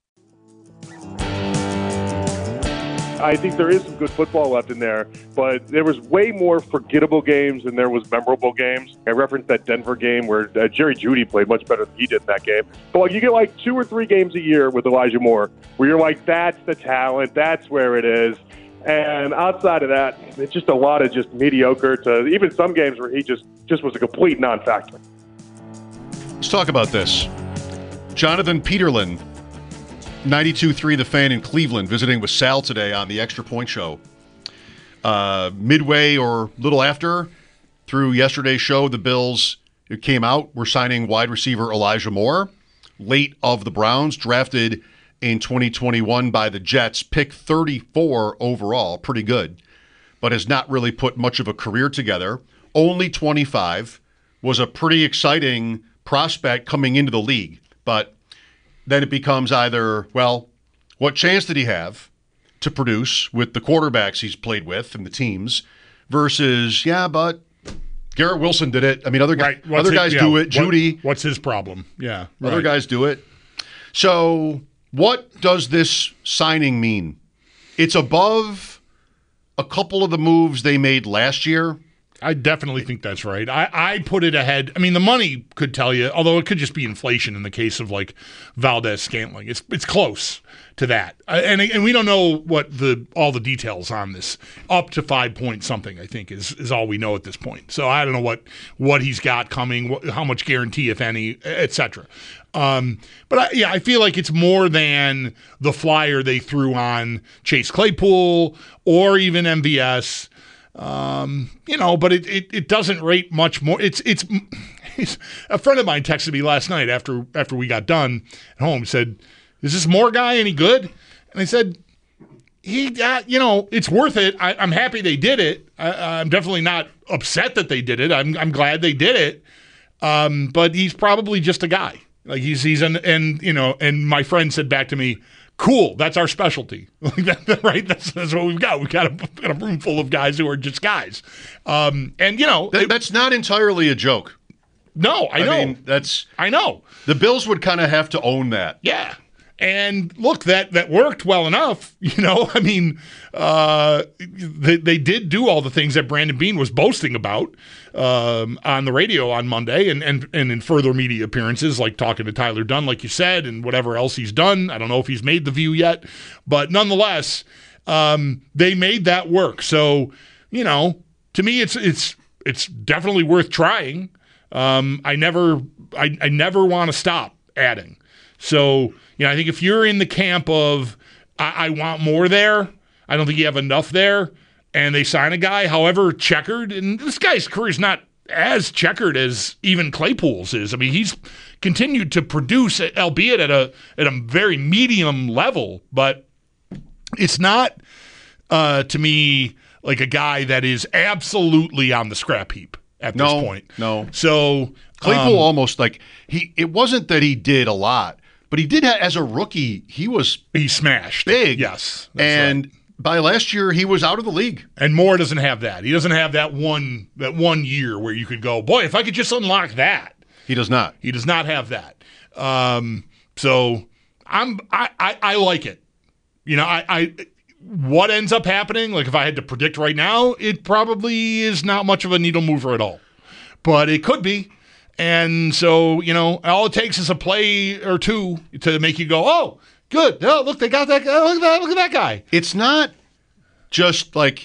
I think there is some good football left in there, but there was way more forgettable games than there was memorable games. I referenced that Denver game where uh, Jerry Jeudy played much better than he did in that game. But like, you get like two or three games a year with Elijah Moore where you're like, that's the talent, that's where it is. And outside of that, it's just a lot of just mediocre to even some games where he just, just was a complete non-factor. Let's talk about this. Jonathan Peterlin, ninety-two point three The Fan in Cleveland, visiting with Sal today on the Extra Point Show. Uh, midway or little after, through yesterday's show, the Bills, it came out, were signing wide receiver Elijah Moore, late of the Browns, drafted in twenty twenty-one by the Jets, pick thirty-four overall, pretty good, but has not really put much of a career together. Only twenty-five, was a pretty exciting prospect coming into the league, but then it becomes either, well, what chance did he have to produce with the quarterbacks he's played with and the teams, versus, yeah, but Garrett Wilson did it. I mean, other, right. other his, guys yeah. do it. Jeudy. What, what's his problem? Yeah. Other right. guys do it. So what does this signing mean? It's above a couple of the moves they made last year. I definitely think that's right. I, I put it ahead. I mean, the money could tell you, although it could just be inflation in the case of like Valdez-Scantling. It's it's close to that, uh, and and we don't know what the all the details on this. Up to five point something, I think, is is all we know at this point. So I don't know what what he's got coming, what, how much guarantee, if any, et cetera. Um, but I, yeah, I feel like it's more than the flyer they threw on Chase Claypool or even M V S. Um, you know, but it, it, it doesn't rate much more. It's, it's, it's a friend of mine texted me last night after, after we got done at home, said, is this Moore guy any good? And I said, he, uh, you know, it's worth it. I, I'm happy they did it. I, I'm definitely not upset that they did it. I'm, I'm glad they did it. Um, but he's probably just a guy. Like he's, he's an, and, you know, and my friend said back to me, cool, that's our specialty. Like that, right? That's, that's what we've got. We've got a, got a room full of guys who are just guys. Um, and, you know. That, it, that's not entirely a joke. No, I, I know. Mean, that's, I know. The Bills would kind of have to own that. Yeah. And look, that, that worked well enough. You know, I mean, uh, they, they did do all the things that Brandon Beane was boasting about um, on the radio on Monday and, and, and in further media appearances, like talking to Tyler Dunn, like you said, and whatever else he's done. I don't know if he's made the View yet, but nonetheless, um, they made that work. So, you know, to me, it's it's it's definitely worth trying. Um, I never I, I never want to stop adding. So, you know, I think if you're in the camp of I, I want more there, I don't think you have enough there, and they sign a guy, however checkered, and this guy's career's not as checkered as even Claypool's is. I mean, he's continued to produce, albeit at a at a very medium level, but it's not uh, to me like a guy that is absolutely on the scrap heap at no, this point. No, so Claypool um, almost like he. It wasn't that he did a lot, but he did. Ha- as a rookie, he was he smashed big. Yes, and. Right. By last year, he was out of the league. And Moore doesn't have that. He doesn't have that one that one year where you could go, boy, if I could just unlock that. He does not. He does not have that. Um, so I'm I, I, I like it. You know, I, I what ends up happening, like if I had to predict right now, it probably is not much of a needle mover at all. But it could be. And so, you know, all it takes is a play or two to make you go, oh, good. Oh, look, they got that guy. Look at that, look at that guy. It's not just like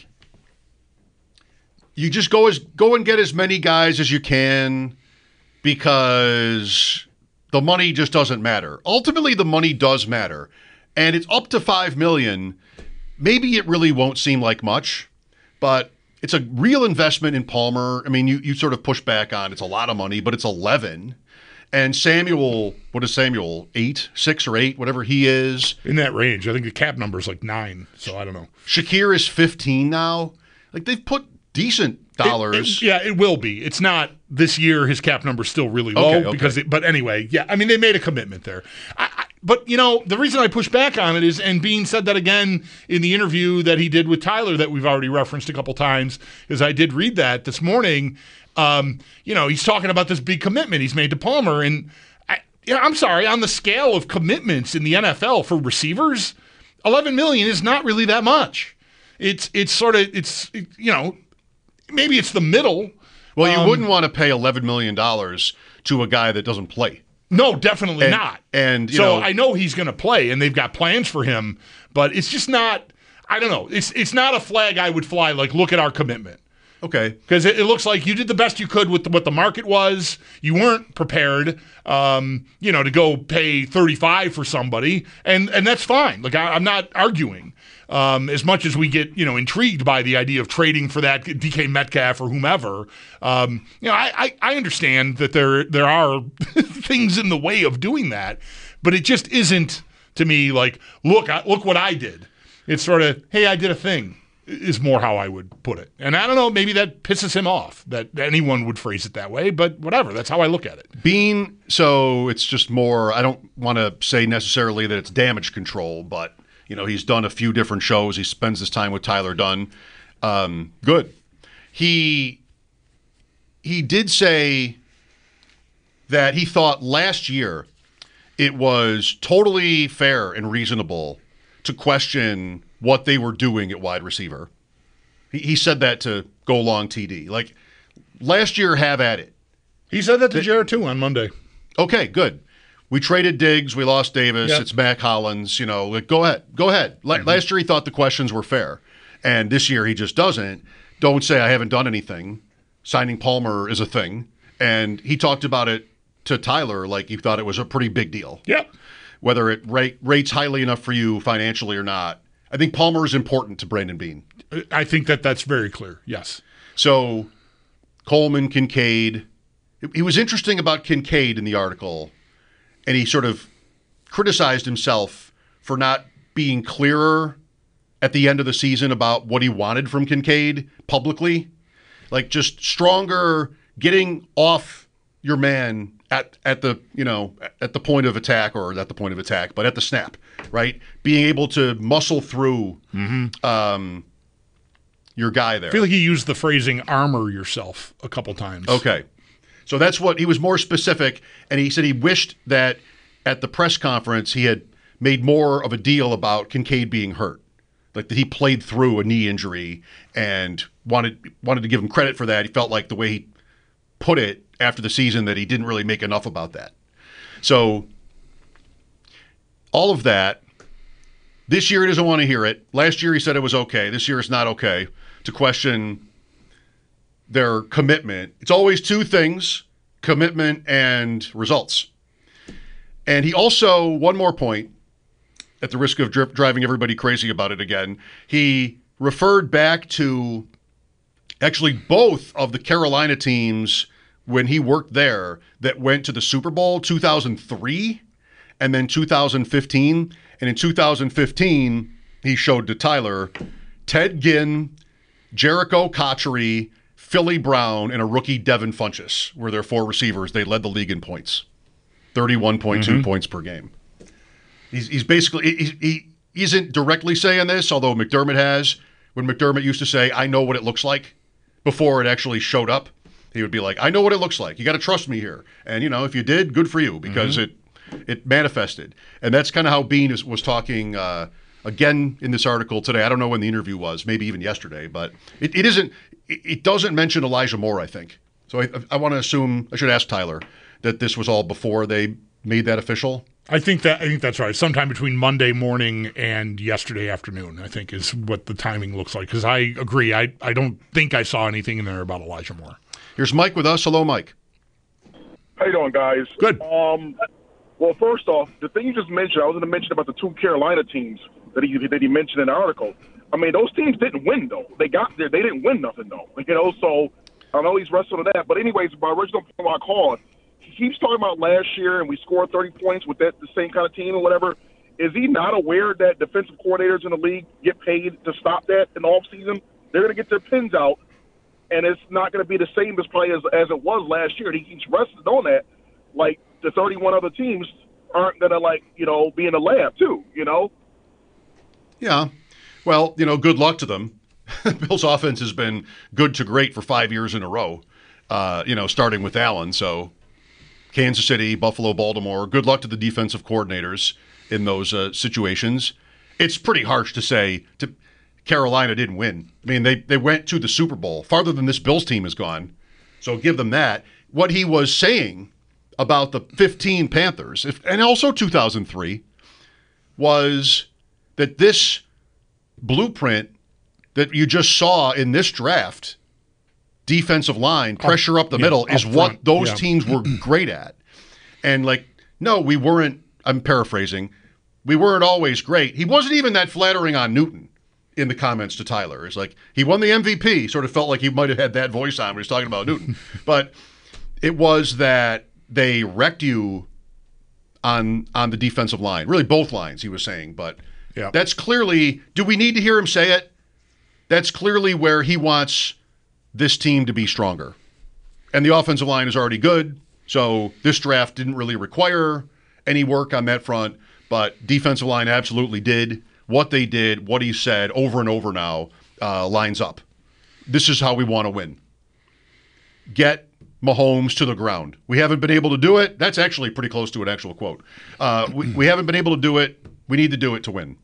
you just go as go and get as many guys as you can because the money just doesn't matter. Ultimately, the money does matter. And it's up to five million dollars. Maybe it really won't seem like much, but it's a real investment in Palmer. I mean, you, you sort of push back on it's a lot of money, but it's eleven. And Samuel, what is Samuel? Eight, six or eight, whatever he is. In that range. I think the cap number is like nine, so I don't know. Shakir is fifteen now. Like, they've put decent dollars. It, it, yeah, it will be. It's not this year. His cap number's still really low. Okay, okay. because. It, but anyway, yeah, I mean, they made a commitment there. I, I, but, you know, the reason I push back on it is, and Bean said that again in the interview that he did with Tyler that we've already referenced a couple times, is I did read that this morning. Um, you know, he's talking about this big commitment he's made to Palmer. And I, you know, I'm sorry, on the scale of commitments in the N F L for receivers, eleven million dollars is not really that much. It's it's sort of, it's, it, you know, maybe it's the middle. Well, you um, wouldn't want to pay eleven million dollars to a guy that doesn't play. No, definitely and, not. And you so know, I know he's going to play, and they've got plans for him, but it's just not, I don't know. It's, it's not a flag I would fly, like, look at our commitment. Okay. Because it, it looks like you did the best you could with the, what the market was. You weren't prepared, um, you know, to go pay thirty-five for somebody, and and that's fine. Like I, I'm not arguing. Um, as much as we get, you know, intrigued by the idea of trading for that D K Metcalf or whomever, um, you know, I, I, I understand that there there are things in the way of doing that, but it just isn't to me like, look, I, look what I did. It's sort of, hey, I did a thing. Is more how I would put it. And I don't know, maybe that pisses him off that anyone would phrase it that way, but whatever. That's how I look at it. Bean, so it's just more, I don't want to say necessarily that it's damage control, but, you know, he's done a few different shows. He spends his time with Tyler Dunn. Um, good. He, he did say that he thought last year it was totally fair and reasonable to question what they were doing at wide receiver. He, he said that to Go Long T D. Like, last year, have at it. He said that to Jared, too, on Monday. Okay, good. We traded Diggs. We lost Davis. Yep. It's Mac Hollins. You know, like, go ahead. Go ahead. La- mm-hmm. Last year, he thought the questions were fair. And this year, he just doesn't. Don't say I haven't done anything. Signing Palmer is a thing. And he talked about it to Tyler like he thought it was a pretty big deal. Yep. Whether it rate, rates highly enough for you financially or not. I think Palmer is important to Brandon Beane. I think that that's very clear, yes. So, Coleman, Kincaid. He was interesting about Kincaid in the article, and he sort of criticized himself for not being clearer at the end of the season about what he wanted from Kincaid publicly. Like, just stronger, getting off your man at at the, you know, at the point of attack, or at the point of attack, but at the snap, right? Being able to muscle through mm-hmm. um, your guy there. I feel like he used the phrasing armor yourself a couple times. Okay. So that's what, he was more specific, and he said he wished that at the press conference he had made more of a deal about Kincaid being hurt. Like, that he played through a knee injury and wanted wanted to give him credit for that. He felt like the way he put it after the season that he didn't really make enough about that. So all of that, this year he doesn't want to hear it. Last year he said it was okay. This year it's not okay to question their commitment. It's always two things, commitment and results. And he also, one more point, at the risk of dri- driving everybody crazy about it again, he referred back to Actually, both of the Carolina teams, when he worked there, that went to the Super Bowl, two thousand three and then two thousand fifteen. And in two thousand fifteen, he showed to Tyler, Ted Ginn, Jericho Cotchery, Philly Brown, and a rookie Devin Funchess were their four receivers. They led the league in points, thirty-one point two mm-hmm. points per game. He's, he's basically, he, he isn't directly saying this, although McDermott has. When McDermott used to say, I know what it looks like, before it actually showed up, he would be like, I know what it looks like. You got to trust me here. And, you know, if you did, good for you, because mm-hmm. it it manifested. And that's kind of how Bean is, was talking uh, again in this article today. I don't know when the interview was, maybe even yesterday, but it, it isn't, it, it doesn't mention Elijah Moore, I think. So I, I want to assume, I should ask Tyler, that this was all before they made that official. I think that I think that's right. Sometime between Monday morning and yesterday afternoon, I think, is what the timing looks like. Because I agree, I, I don't think I saw anything in there about Elijah Moore. Here's Mike with us. Hello, Mike. How you doing, guys? Good. Um, well, first off, the thing you just mentioned, I was going to mention about the two Carolina teams that he that he mentioned in the article. I mean, those teams didn't win though. They got there, they didn't win nothing though. You know, so I know he's wrestling with that. But anyways, my original point about call. He keeps talking about last year and we scored thirty points with that the same kind of team or whatever. Is he not aware that defensive coordinators in the league get paid to stop that in the offseason? They're going to get their pins out, and it's not going to be the same as probably as, as it was last year. And he keeps resting on that. Like, the thirty-one other teams aren't going to, like, you know, be in the lab too, you know? Yeah. Well, you know, good luck to them. Bill's offense has been good to great for five years in a row, uh, you know, starting with Allen, so... Kansas City, Buffalo, Baltimore. Good luck to the defensive coordinators in those uh, situations. It's pretty harsh to say to Carolina didn't win. I mean, they, they went to the Super Bowl, farther than this Bills team has gone. So give them that. What he was saying about the fifteen Panthers, if, and also two thousand three, was that this blueprint that you just saw in this draft, defensive line, pressure up the yeah, middle, is front. What those yeah. teams were great at. And, like, no, we weren't, I'm paraphrasing, we weren't always great. He wasn't even that flattering on Newton in the comments to Tyler. It's like, he won the M V P, sort of felt like he might have had that voice on when he was talking about Newton. But it was that they wrecked you on on the defensive line. Really, both lines, he was saying. But yeah. that's clearly, do we need to hear him say it? That's clearly where he wants this team to be stronger. And the offensive line is already good, so this draft didn't really require any work on that front, but defensive line absolutely did. What they did, what he said over and over now uh, lines up. This is how we want to win. Get Mahomes to the ground. We haven't been able to do it. That's actually pretty close to an actual quote. Uh, we, we haven't been able to do it. We need to do it to win.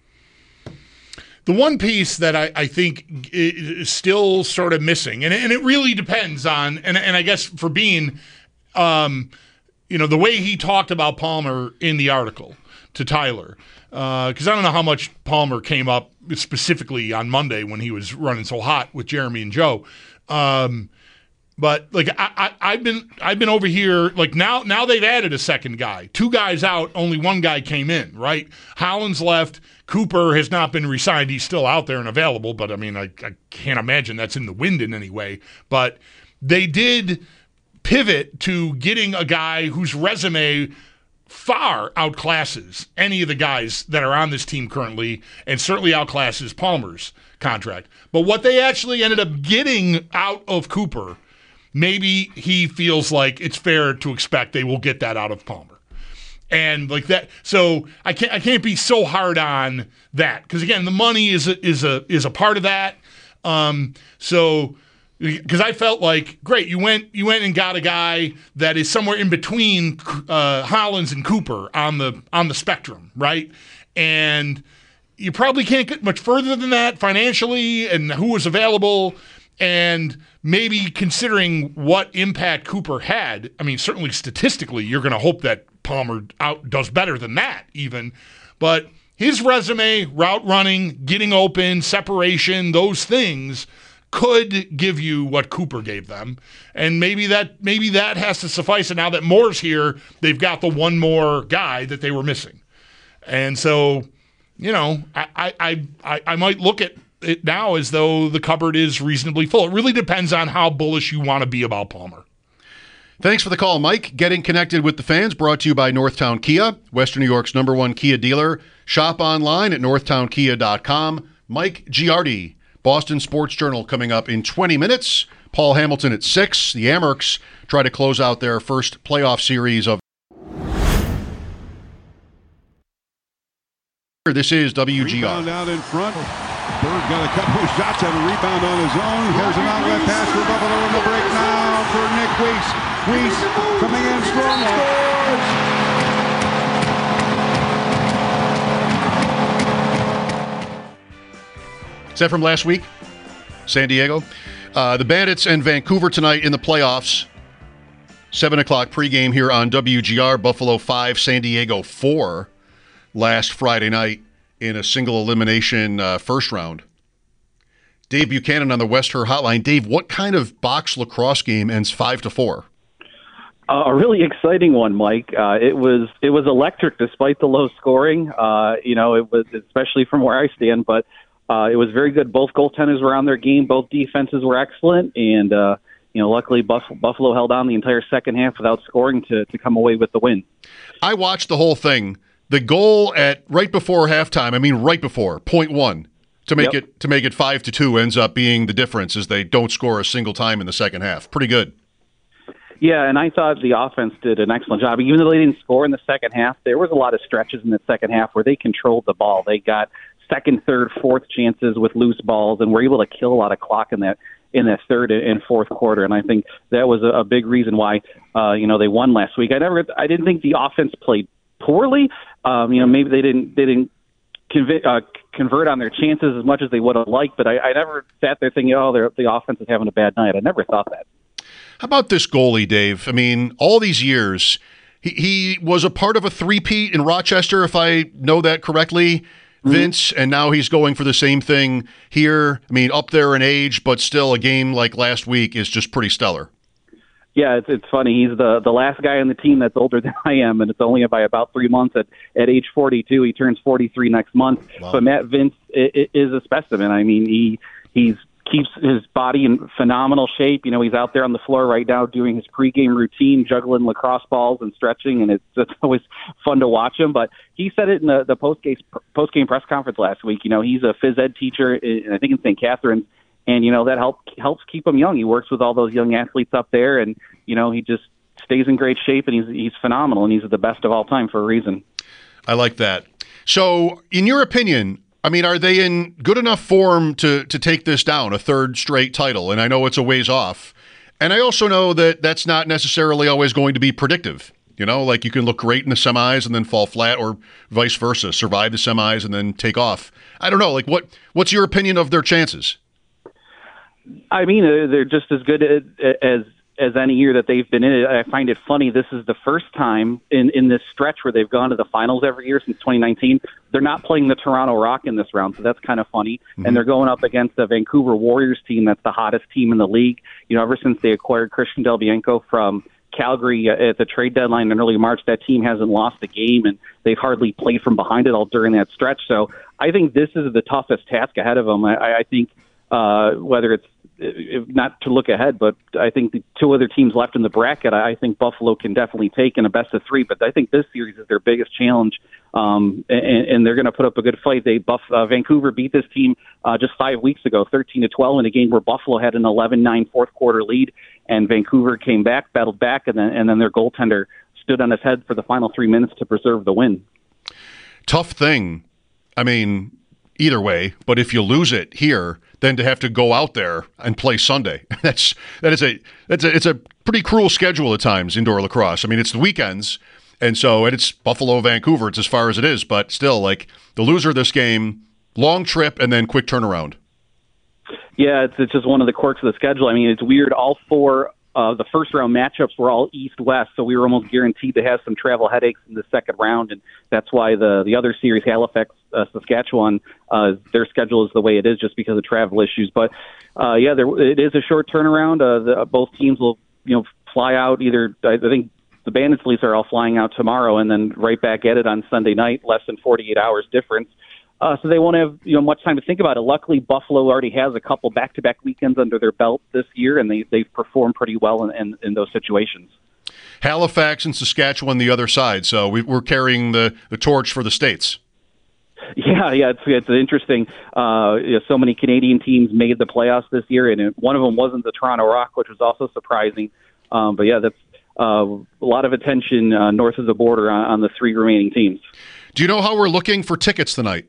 The one piece that I, I think is still sort of missing, and, and it really depends on, and, and I guess for Bean, um, you know, the way he talked about Palmer in the article to Tyler, because uh, I don't know how much Palmer came up specifically on Monday when he was running so hot with Jeremy and Joe. Um, But like I, I, I've been, I've been over here. Like now, now they've added a second guy. Two guys out, only one guy came in. Right? Holland's left. Cooper has not been re-signed. He's still out there and available. But I mean, I, I can't imagine that's in the wind in any way. But they did pivot to getting a guy whose resume far outclasses any of the guys that are on this team currently, and certainly outclasses Palmer's contract. But what they actually ended up getting out of Cooper, maybe he feels like it's fair to expect they will get that out of Palmer. And like that, so I can't I can't be so hard on that, because again, the money is a, is a is a part of that. Um, so because I felt like, great, you went you went and got a guy that is somewhere in between uh, Hollins and Cooper on the on the spectrum, right? And you probably can't get much further than that financially, and who was available. And maybe considering what impact Cooper had, I mean, certainly statistically, you're going to hope that Palmer out does better than that even. But his resume, route running, getting open, separation, those things could give you what Cooper gave them. And maybe that maybe that has to suffice. And now that Moore's here, they've got the one more guy that they were missing. And so, you know, I I I, I might look at it now as though the cupboard is reasonably full. It really depends on how bullish you want to be about Palmer. Thanks for the call, Mike. Getting connected with the fans brought to you by Northtown Kia, Western New York's number one Kia dealer. Shop online at northtown kia dot com. Mike Giardi, Boston Sports Journal, coming up in twenty minutes. Paul Hamilton at six. The Amerks try to close out their first playoff series of. This is W G R. Rebound out in front. Bird got a couple of shots, had a rebound on his own. Here's an outlet pass for Buffalo in the break now for Nick Weiss. Weiss coming in strong, scores! Is that from last week? San Diego? Uh, the Bandits and Vancouver tonight in the playoffs. seven o'clock pregame here on W G R. Buffalo five, San Diego four last Friday night in a single elimination uh, first round. Dave Buchanan on the West Her Hotline. Dave, what kind of box lacrosse game ends five to four? Uh, a really exciting one, Mike. Uh, it was it was electric despite the low scoring. Uh, you know, it was especially from where I stand, but uh, it was very good. Both goaltenders were on their game. Both defenses were excellent, and uh, you know, luckily Buff- Buffalo held on the entire second half without scoring to to come away with the win. I watched the whole thing. The goal at right before halftime, I mean right before, point one, to make Yep. it to make it five to two ends up being the difference as they don't score a single time in the second half. Pretty good. Yeah, and I thought the offense did an excellent job. Even though they didn't score in the second half, there was a lot of stretches in the second half where they controlled the ball. They got second, third, fourth chances with loose balls and were able to kill a lot of clock in that in that third and fourth quarter. And I think that was a, a big reason why uh, you know they won last week. I never, I didn't think the offense played poorly. Um, you know, maybe they didn't they didn't conv- uh, convert on their chances as much as they would have liked. But I, I never sat there thinking, oh, the offense is having a bad night. I never thought that. How about this goalie, Dave? I mean, all these years, he, he was a part of a three-peat in Rochester, if I know that correctly, mm-hmm. Vince, and now he's going for the same thing here. I mean, up there in age, but still a game like last week is just pretty stellar. Yeah, it's it's funny. He's the, the last guy on the team that's older than I am, and it's only by about three months. At, at age forty-two, he turns forty-three next month. Wow. But Matt Vince is a specimen. I mean, he he's keeps his body in phenomenal shape. You know, he's out there on the floor right now doing his pregame routine, juggling lacrosse balls and stretching, and it's, it's always fun to watch him. But he said it in the, the post-game, post-game press conference last week. You know, he's a phys ed teacher, I think in Saint Catharines, and, you know, that help, helps keep him young. He works with all those young athletes up there, and, you know, he just stays in great shape, and he's he's phenomenal, and he's the best of all time for a reason. I like that. So, in your opinion, I mean, are they in good enough form to to take this down, a third straight title? And I know it's a ways off. And I also know that that's not necessarily always going to be predictive. You know, like you can look great in the semis and then fall flat, or vice versa, survive the semis and then take off. I don't know. Like, what what's your opinion of their chances? I mean, they're just as good as as any year that they've been in it. I find it funny. This is the first time in, in this stretch where they've gone to the finals every year since twenty nineteen. They're not playing the Toronto Rock in this round, so that's kind of funny. Mm-hmm. And they're going up against the Vancouver Warriors team that's the hottest team in the league. You know, ever since they acquired Christian Delbianco from Calgary at the trade deadline in early March, that team hasn't lost a game, and they've hardly played from behind it all during that stretch. So I think this is the toughest task ahead of them. I, I think uh, whether it's If not to look ahead, but I think the two other teams left in the bracket, I think Buffalo can definitely take in a best of three. But I think this series is their biggest challenge, um, and, and they're going to put up a good fight. They Buff uh, Vancouver beat this team uh, just five weeks ago, thirteen to twelve, in a game where Buffalo had an eleven nine fourth quarter lead, and Vancouver came back, battled back, and then and then their goaltender stood on his head for the final three minutes to preserve the win. Tough thing. I mean, either way, but if you lose it here, then to have to go out there and play Sunday, that's that is a that's a it's a pretty cruel schedule at times, indoor lacrosse. I mean, it's the weekends, and so and it's Buffalo, Vancouver. It's as far as it is, but still, like the loser of this game, long trip and then quick turnaround. Yeah, it's it's just one of the quirks of the schedule. I mean, it's weird. All four uh, the first round matchups were all East-West, so we were almost guaranteed to have some travel headaches in the second round, and that's why the the other series, Halifax, uh, Saskatchewan, uh, their schedule is the way it is just because of travel issues. But uh, yeah, there, it is a short turnaround. Uh, the, both teams will, you know, fly out either. I think the Bandits at least are all flying out tomorrow, and then right back at it on Sunday night, less than forty-eight hours difference. Uh, so they won't have you know much time to think about it. Luckily, Buffalo already has a couple back-to-back weekends under their belt this year, and they, they've performed pretty well in, in, in those situations. Halifax and Saskatchewan the other side, so we, we're carrying the, the torch for the states. Yeah, yeah, it's it's interesting. Uh, you know, so many Canadian teams made the playoffs this year, and one of them wasn't the Toronto Rock, which was also surprising. Um, but yeah, that's uh, a lot of attention uh, north of the border on, on the three remaining teams. Do you know how we're looking for tickets tonight?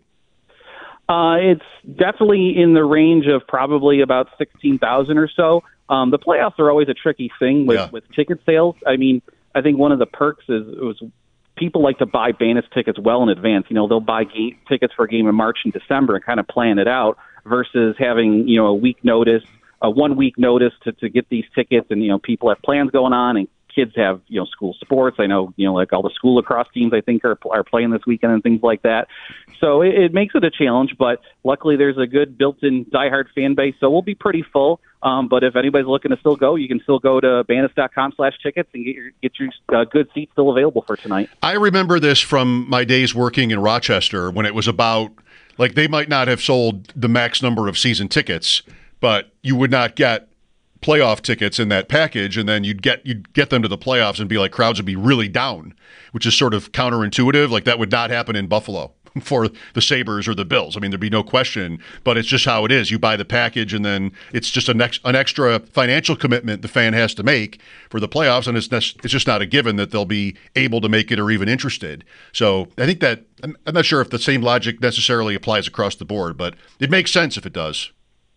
Uh, it's definitely in the range of probably about sixteen thousand or so. Um, the playoffs are always a tricky thing with, yeah. with ticket sales. I mean, I think one of the perks is it was people like to buy Bandits tickets well in advance. You know, they'll buy game, tickets for a game in March and December and kind of plan it out versus having, you know, a week notice, a one week notice to, to get these tickets. And, you know, people have plans going on and kids have, you know, school sports. I know, you know, like all the school lacrosse teams, I think, are are playing this weekend and things like that. So it, it makes it a challenge, but luckily there's a good built-in diehard fan base, so we'll be pretty full. Um, but if anybody's looking to still go, you can still go to bandits.com slash tickets and get your, get your uh, good seats still available for tonight. I remember this from my days working in Rochester when it was about, like, they might not have sold the max number of season tickets, but you would not get playoff tickets in that package, and then you'd get you'd get them to the playoffs and be like, crowds would be really down, which is sort of counterintuitive. Like, that would not happen in Buffalo for the Sabres or the Bills. I mean, there'd be no question, but it's just how it is. You buy the package, and then it's just an, ex- an extra financial commitment the fan has to make for the playoffs, and it's ne- it's just not a given that they'll be able to make it or even interested. So I think that, I'm, I'm not sure if the same logic necessarily applies across the board, but it makes sense if it does.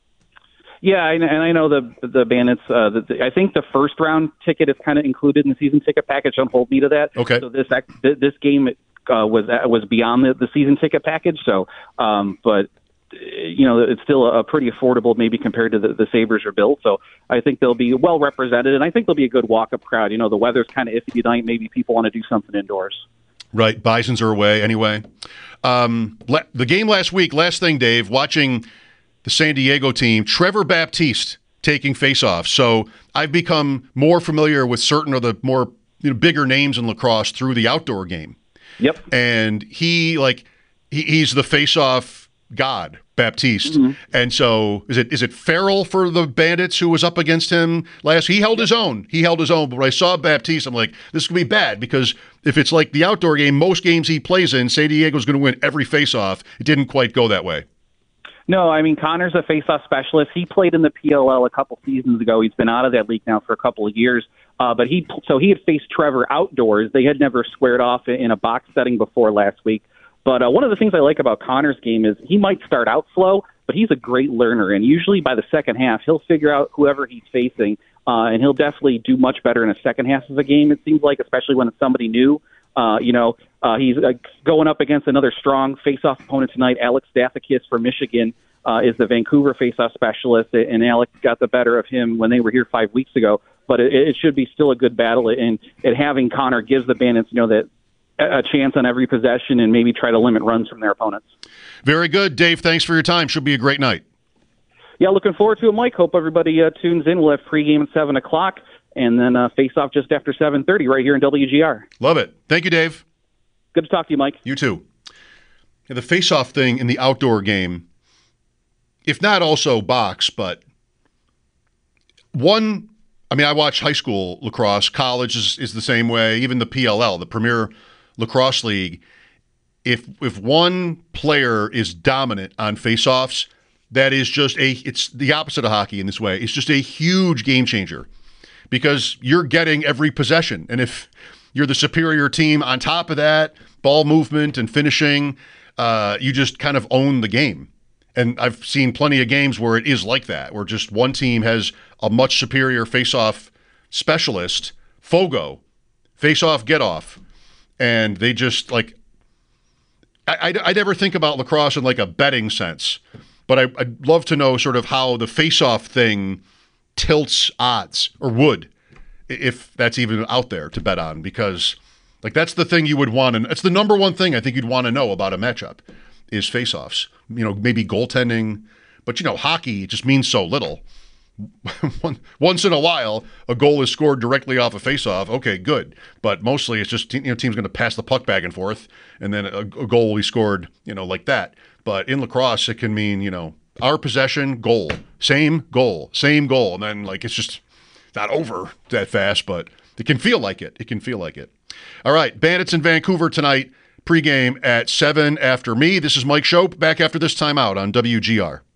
Yeah, and I know the the Bandits. Uh, the, I think the first round ticket is kind of included in the season ticket package. Don't hold me to that. Okay. So this this game uh, was was beyond the, the season ticket package. So, um, but you know, it's still a pretty affordable, maybe compared to the, the Sabres or Bills. So I think they'll be well represented, and I think they'll be a good walk up crowd. You know, the weather's kind of iffy tonight. Maybe people want to do something indoors. Right. Bisons are away anyway. Um, le- the game last week. Last thing, Dave, watching the San Diego team, Trevor Baptiste taking faceoffs. So I've become more familiar with certain of the more you know, bigger names in lacrosse through the outdoor game. Yep. And he like he, he's the faceoff god, Baptiste. Mm-hmm. And so is it is it Farrell for the Bandits who was up against him last? He held his own. He held his own. But when I saw Baptiste, I'm like, this could be bad because if it's like the outdoor game, most games he plays in, San Diego's going to win every faceoff. It didn't quite go that way. No, I mean, Connor's a face-off specialist. He played in the P L L a couple seasons ago. He's been out of that league now for a couple of years. Uh, but he so he had faced Trevor outdoors. They had never squared off in a box setting before last week. But uh, one of the things I like about Connor's game is he might start out slow, but he's a great learner. And usually by the second half, he'll figure out whoever he's facing, uh, and he'll definitely do much better in a second half of the game, it seems like, especially when it's somebody new. Uh, you know, uh, he's uh, going up against another strong face-off opponent tonight, Alex Stathakis from Michigan. Uh, is the Vancouver faceoff specialist, and Alex got the better of him when they were here five weeks ago. But it, it should be still a good battle, and, and having Connor gives the Bandits, you know, that a chance on every possession and maybe try to limit runs from their opponents. Very good, Dave. Thanks for your time. Should be a great night. Yeah, looking forward to it, Mike. Hope everybody uh, tunes in. We'll have pregame at seven o'clock, and then uh, face-off just after seven thirty right here in W G R. Love it. Thank you, Dave. Good to talk to you, Mike. You too. Yeah, the face-off thing in the outdoor game, if not also box, but one, I mean, I watch high school lacrosse. College is, is the same way. Even the P L L, the Premier Lacrosse League. If if one player is dominant on faceoffs, that is just a, it's the opposite of hockey in this way. It's just a huge game changer because you're getting every possession. And if you're the superior team on top of that, ball movement and finishing, uh, you just kind of own the game. And I've seen plenty of games where it is like that, where just one team has a much superior face-off specialist, Fogo, face-off, get-off, and they just, like, I, I, I never think about lacrosse in, like, a betting sense, but I, I'd love to know sort of how the face-off thing tilts odds, or would, if that's even out there to bet on, because, like, that's the thing you would want, and it's the number one thing I think you'd want to know about a matchup, is face-offs. You know, maybe goaltending, but, you know, hockey just means so little. Once in a while, a goal is scored directly off a face-off. Okay, good. But mostly it's just, you know, team's going to pass the puck back and forth, and then a, a goal will be scored, you know, like that. But in lacrosse, it can mean, you know, our possession, goal, same goal, same goal. And then, like, it's just not over that fast, but it can feel like it. It can feel like it. All right, Bandits in Vancouver tonight, pregame at seven after me. This is Mike Schopp, back after this timeout on W G R.